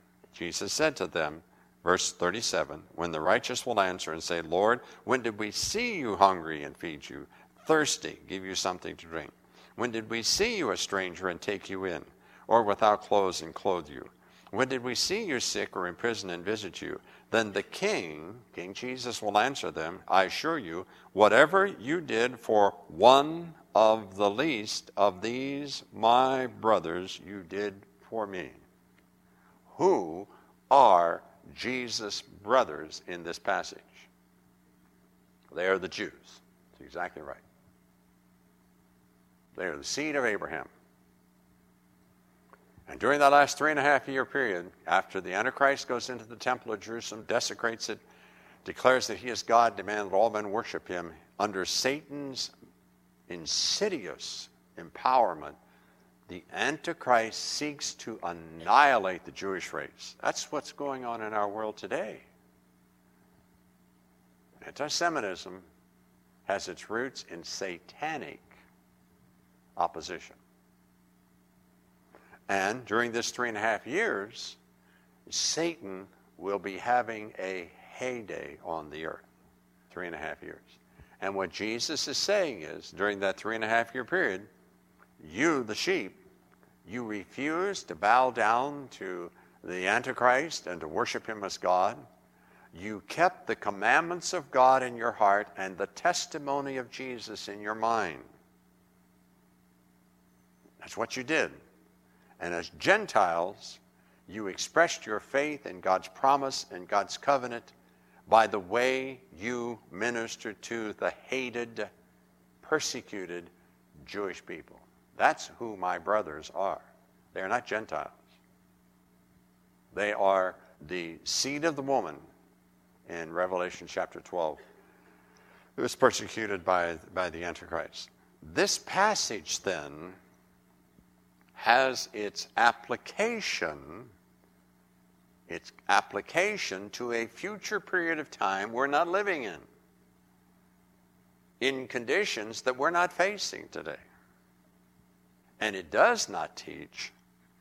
verse 37, when the righteous will answer and say, Lord, when did we see you hungry and feed you, thirsty, give you something to drink? When did we see you a stranger and take you in, or without clothes and clothe you? When did we see you sick or in prison and visit you? Then the King Jesus, will answer them, I assure you, whatever you did for one of the least of these my brothers, you did for me. Who are Jesus' brothers in this passage? They are the Jews. That's exactly right. They are the seed of Abraham. And during that last 3.5-year period, after the Antichrist goes into the temple of Jerusalem, desecrates it, declares that he is God, demands that all men worship him, under Satan's insidious empowerment, the Antichrist seeks to annihilate the Jewish race. That's what's going on in our world today. Anti-Semitism has its roots in satanic opposition. And during this 3.5 years, Satan will be having a heyday on the earth. 3.5 years. And what Jesus is saying is, during that 3.5-year period, you, the sheep, you refuse to bow down to the Antichrist and to worship him as God. You kept the commandments of God in your heart and the testimony of Jesus in your mind. That's what you did. And as Gentiles, you expressed your faith in God's promise and God's covenant by the way you ministered to the hated, persecuted Jewish people. That's who my brothers are. They are not Gentiles. They are the seed of the woman in Revelation chapter 12, who was persecuted by the Antichrist. This passage then has its application to a future period of time we're not living in conditions that we're not facing today. And it does not teach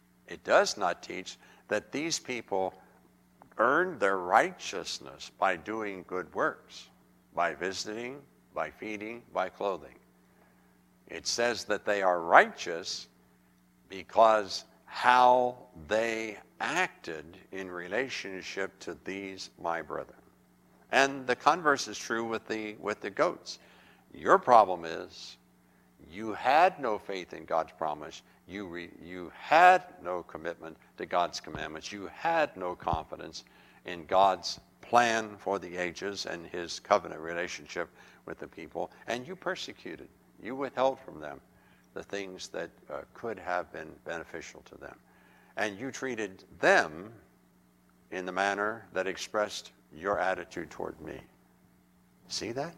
that these people earned their righteousness by doing good works, by visiting, by feeding, by clothing. It says that they are righteous because how they acted in relationship to these my brethren. And the converse is true with the goats. Your problem is you had no faith in God's promise. You had no commitment to God's commandments. You had no confidence in God's plan for the ages and his covenant relationship with the people. And you persecuted. You withheld from them the things that could have been beneficial to them. And you treated them in the manner that expressed your attitude toward me. See that?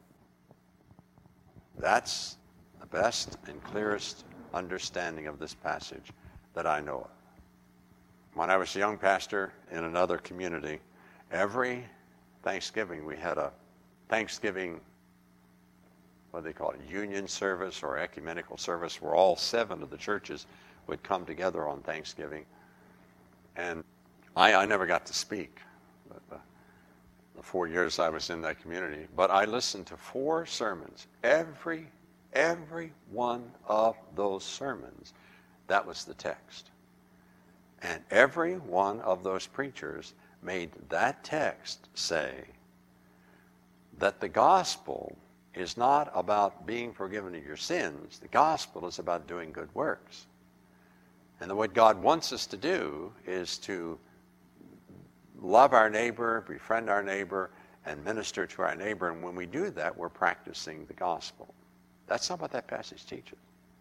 That's the best and clearest understanding of this passage that I know of. When I was a young pastor in another community, every Thanksgiving we had a Thanksgiving, what do they call it, union service or ecumenical service, where all 7 of the churches would come together on Thanksgiving. And I never got to speak the 4 years I was in that community, but I listened to 4 sermons. Every one of those sermons, that was the text. And every one of those preachers made that text say that the gospel is not about being forgiven of your sins. The gospel is about doing good works. And what God wants us to do is to love our neighbor, befriend our neighbor, and minister to our neighbor. And when we do that, we're practicing the gospel. That's not what that passage teaches.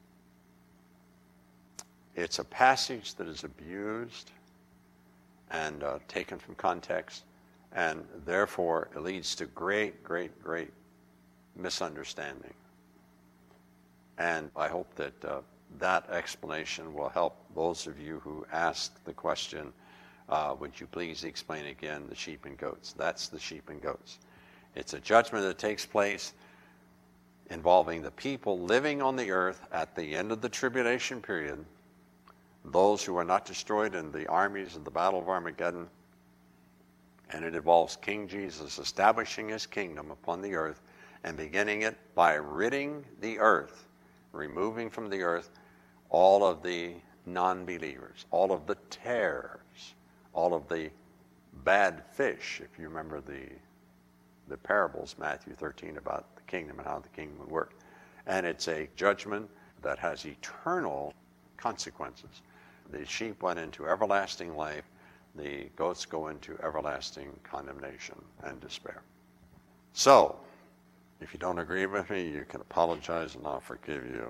It's a passage that is abused and taken from context, and therefore it leads to great misunderstanding. And I hope that that explanation will help those of you who asked the question, would you please explain again the sheep and goats? That's the sheep and goats. It's a judgment that takes place involving the people living on the earth at the end of the tribulation period, those who are not destroyed in the armies of the Battle of Armageddon, and it involves King Jesus establishing his kingdom upon the earth and beginning it by ridding the earth, removing from the earth all of the non-believers, all of the tares, all of the bad fish, if you remember the parables, Matthew 13, about the kingdom and how the kingdom would work. And it's a judgment that has eternal consequences. The sheep went into everlasting life. The goats go into everlasting condemnation and despair. So, if you don't agree with me, you can apologize and I'll forgive you.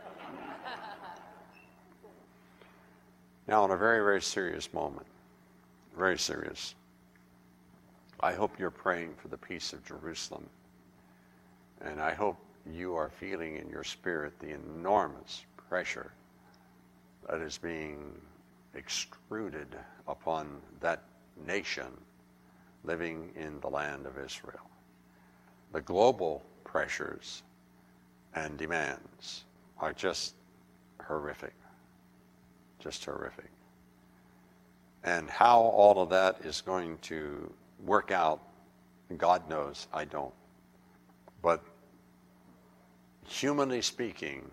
Now, in a very serious moment, very serious, I hope you're praying for the peace of Jerusalem. And I hope you are feeling in your spirit the enormous pressure that is being extruded upon that nation living in the land of Israel. The global pressures and demands are just horrific. Just horrific. And how all of that is going to work out, God knows, I don't. But humanly speaking,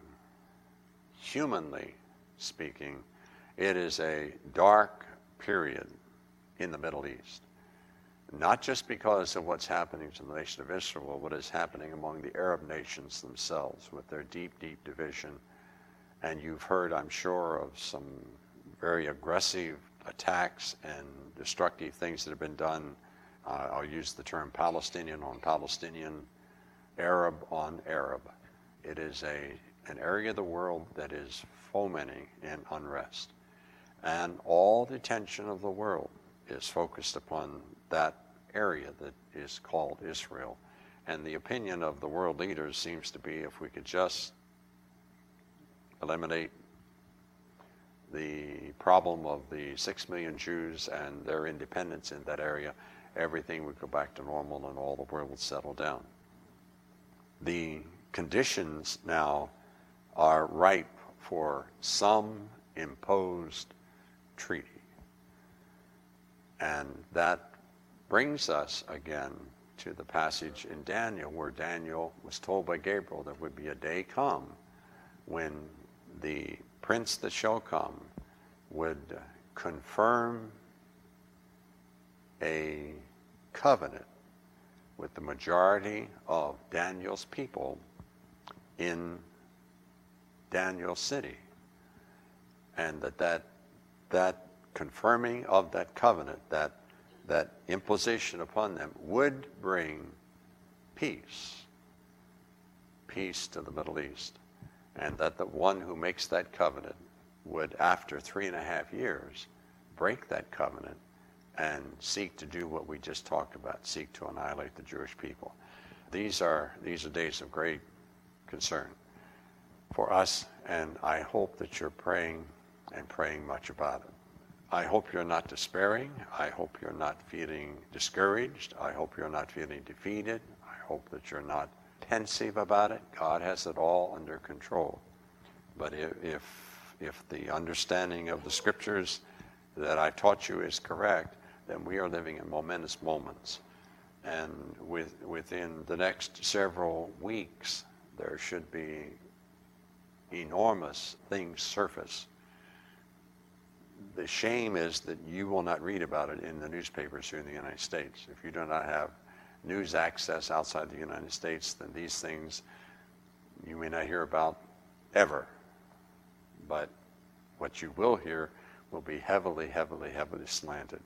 it is a dark period in the Middle East. not just because of what's happening to the nation of Israel, what is happening among the Arab nations themselves with their deep, deep division. And you've heard, I'm sure, of some very aggressive attacks and destructive things that have been done. I'll use the term Palestinian on Palestinian, Arab on Arab. It is an area of the world that is fomenting in unrest. And all the attention of the world is focused upon that area that is called Israel. And the opinion of the world leaders seems to be, if we could just eliminate the problem of the 6 million Jews and their independence in that area, everything would go back to normal and all the world would settle down. The conditions now are ripe for some imposed treaty. And that brings us again to the passage in Daniel, where Daniel was told by Gabriel there would be a day come when the prince that shall come would confirm a covenant with the majority of Daniel's people in Daniel's city. And that confirming of that covenant, that imposition upon them would bring peace to the Middle East. And that the one who makes that covenant would, after 3.5 years, break that covenant and seek to do what we just talked about, seek to annihilate the Jewish people. These are days of great concern for us, and I hope that you're praying and praying much about it. I hope you're not despairing. I hope you're not feeling discouraged. I hope you're not feeling defeated. I hope that you're not pensive about it. God has it all under control. But if the understanding of the scriptures that I taught you is correct, then we are living in momentous moments. And within the next several weeks, there should be enormous things surface. The shame is that you will not read about it in the newspapers here in the United States. If you do not have news access outside the United States, then these things you may not hear about ever. But what you will hear will be heavily, heavily, heavily slanted.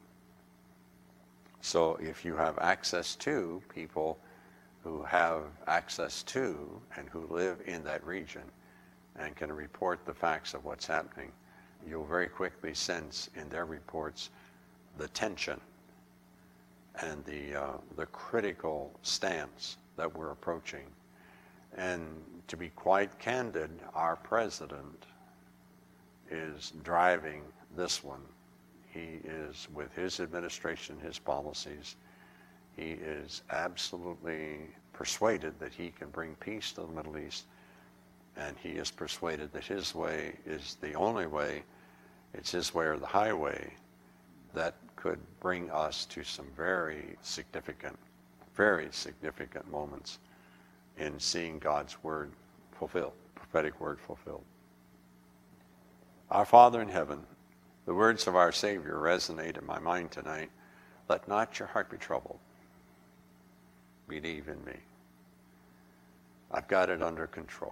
So if you have access to people who have access to and who live in that region and can report the facts of what's happening, you'll very quickly sense in their reports the tension and the critical stance that we're approaching. And to be quite candid, our president is driving this one. He is, with his administration, his policies, he is absolutely persuaded that he can bring peace to the Middle East, and he is persuaded that his way is the only way, it's his way or the highway, that could bring us to some very significant moments in seeing God's word fulfilled, prophetic word fulfilled. Our Father in heaven, the words of our Savior resonate in my mind tonight. Let not your heart be troubled. Believe in me. I've got it under control.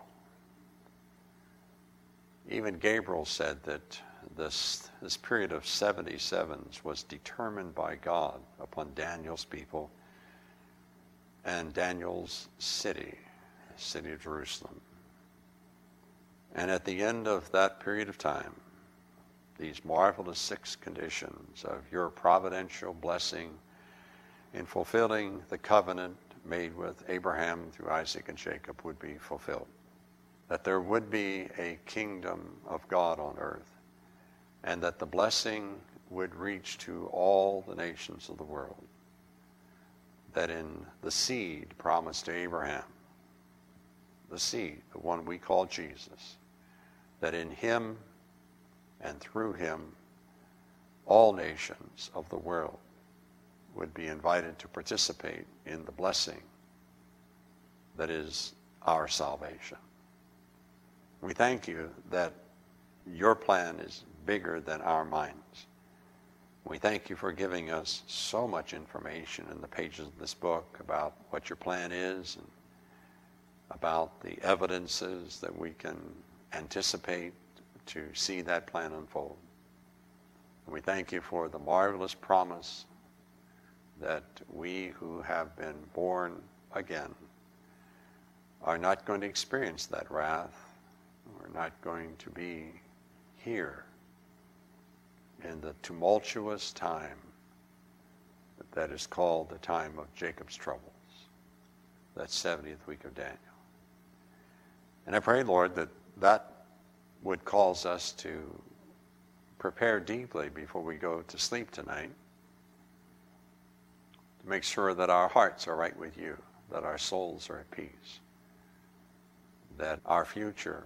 Even Gabriel said that this period of 77s was determined by God upon Daniel's people and Daniel's city of Jerusalem. And at the end of that period of time, these marvelous 6 conditions of your providential blessing in fulfilling the covenant made with Abraham through Isaac and Jacob would be fulfilled. That there would be a kingdom of God on earth, and that the blessing would reach to all the nations of the world. That in the seed promised to Abraham, the seed, the one we call Jesus, that in him and through him, all nations of the world would be invited to participate in the blessing that is our salvation. We thank you that your plan is bigger than our minds. We thank you for giving us so much information in the pages of this book about what your plan is and about the evidences that we can anticipate to see that plan unfold. And we thank you for the marvelous promise that we who have been born again are not going to experience that wrath. We're not going to be here in the tumultuous time that is called the time of Jacob's troubles, that 70th week of Daniel. And I pray, Lord, that would cause us to prepare deeply before we go to sleep tonight, to make sure that our hearts are right with you, that our souls are at peace, that our future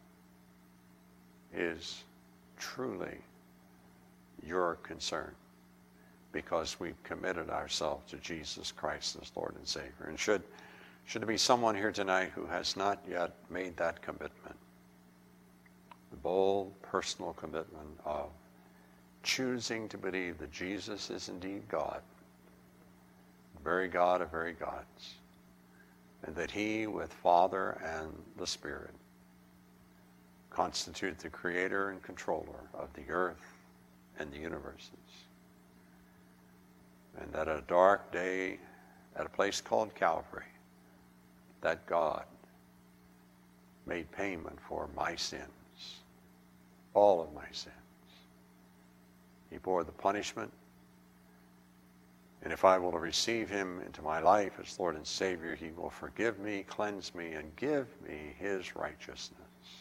is truly your concern, because we've committed ourselves to Jesus Christ as Lord and Savior. And should there be someone here tonight who has not yet made that commitment, the bold personal commitment of choosing to believe that Jesus is indeed God, the very God of very gods, and that he, with Father and the Spirit, constitute the creator and controller of the earth and the universes. And that at a dark day, at a place called Calvary, that God made payment for my sins, all of my sins. He bore the punishment, and if I will receive him into my life as Lord and Savior, he will forgive me, cleanse me, and give me his righteousness.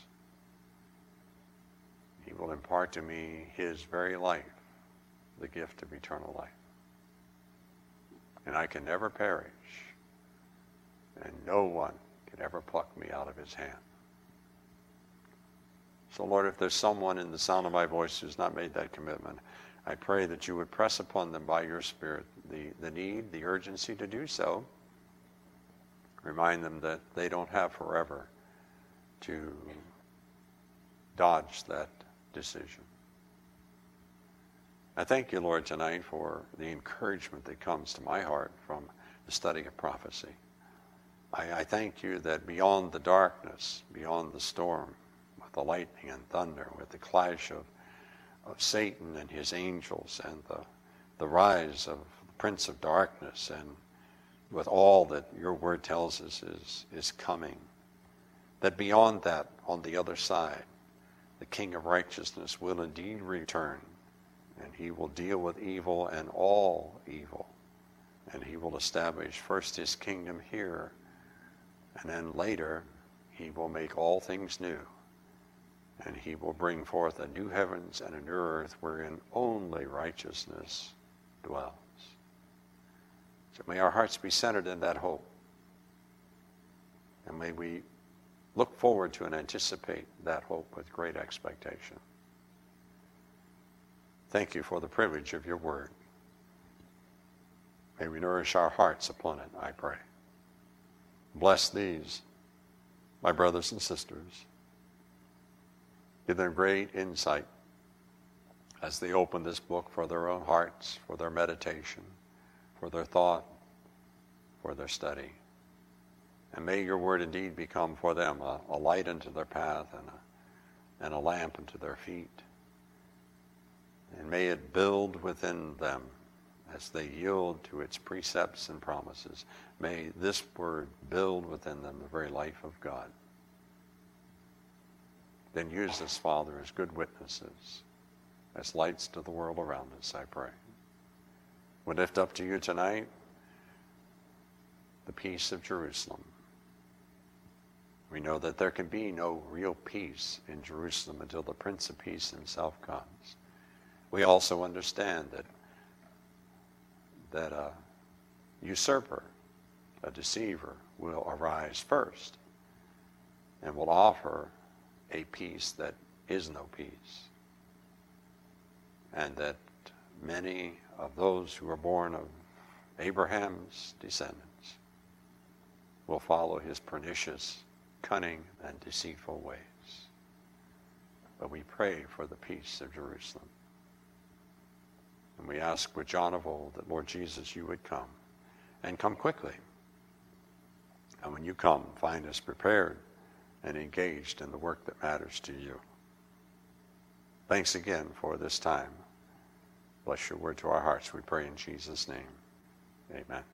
He will impart to me his very life, the gift of eternal life. And I can never perish, and no one can ever pluck me out of his hand. So, Lord, if there's someone in the sound of my voice who's not made that commitment, I pray that you would press upon them by your Spirit the need, the urgency to do so. Remind them that they don't have forever to dodge that decision. I thank you, Lord, tonight for the encouragement that comes to my heart from the study of prophecy. I thank you that beyond the darkness, beyond the storm, with the lightning and thunder, with the clash of Satan and his angels, and the rise of the Prince of Darkness, and with all that your word tells us is coming, that beyond that, on the other side, the King of Righteousness will indeed return, and he will deal with evil and all evil, and he will establish first his kingdom here, and then later he will make all things new, and he will bring forth a new heavens and a new earth wherein only righteousness dwells. So may our hearts be centered in that hope, and may we look forward to and anticipate that hope with great expectation. Thank you for the privilege of your word. May we nourish our hearts upon it, I pray. Bless these, my brothers and sisters. Give them great insight as they open this book for their own hearts, for their meditation, for their thought, for their study. And may your word indeed become for them a light unto their path and a lamp unto their feet. And may it build within them as they yield to its precepts and promises. May this word build within them the very life of God. Then use us, Father, as good witnesses, as lights to the world around us, I pray. We lift up to you tonight the peace of Jerusalem. We know that there can be no real peace in Jerusalem until the Prince of Peace himself comes. We also understand that a usurper, a deceiver, will arise first and will offer a peace that is no peace, and that many of those who are born of Abraham's descendants will follow his pernicious, cunning, and deceitful ways. But we pray for the peace of Jerusalem. And we ask with John of old that, Lord Jesus, you would come, and come quickly. And when you come, find us prepared and engaged in the work that matters to you. Thanks again for this time. Bless your word to our hearts, we pray in Jesus' name. Amen.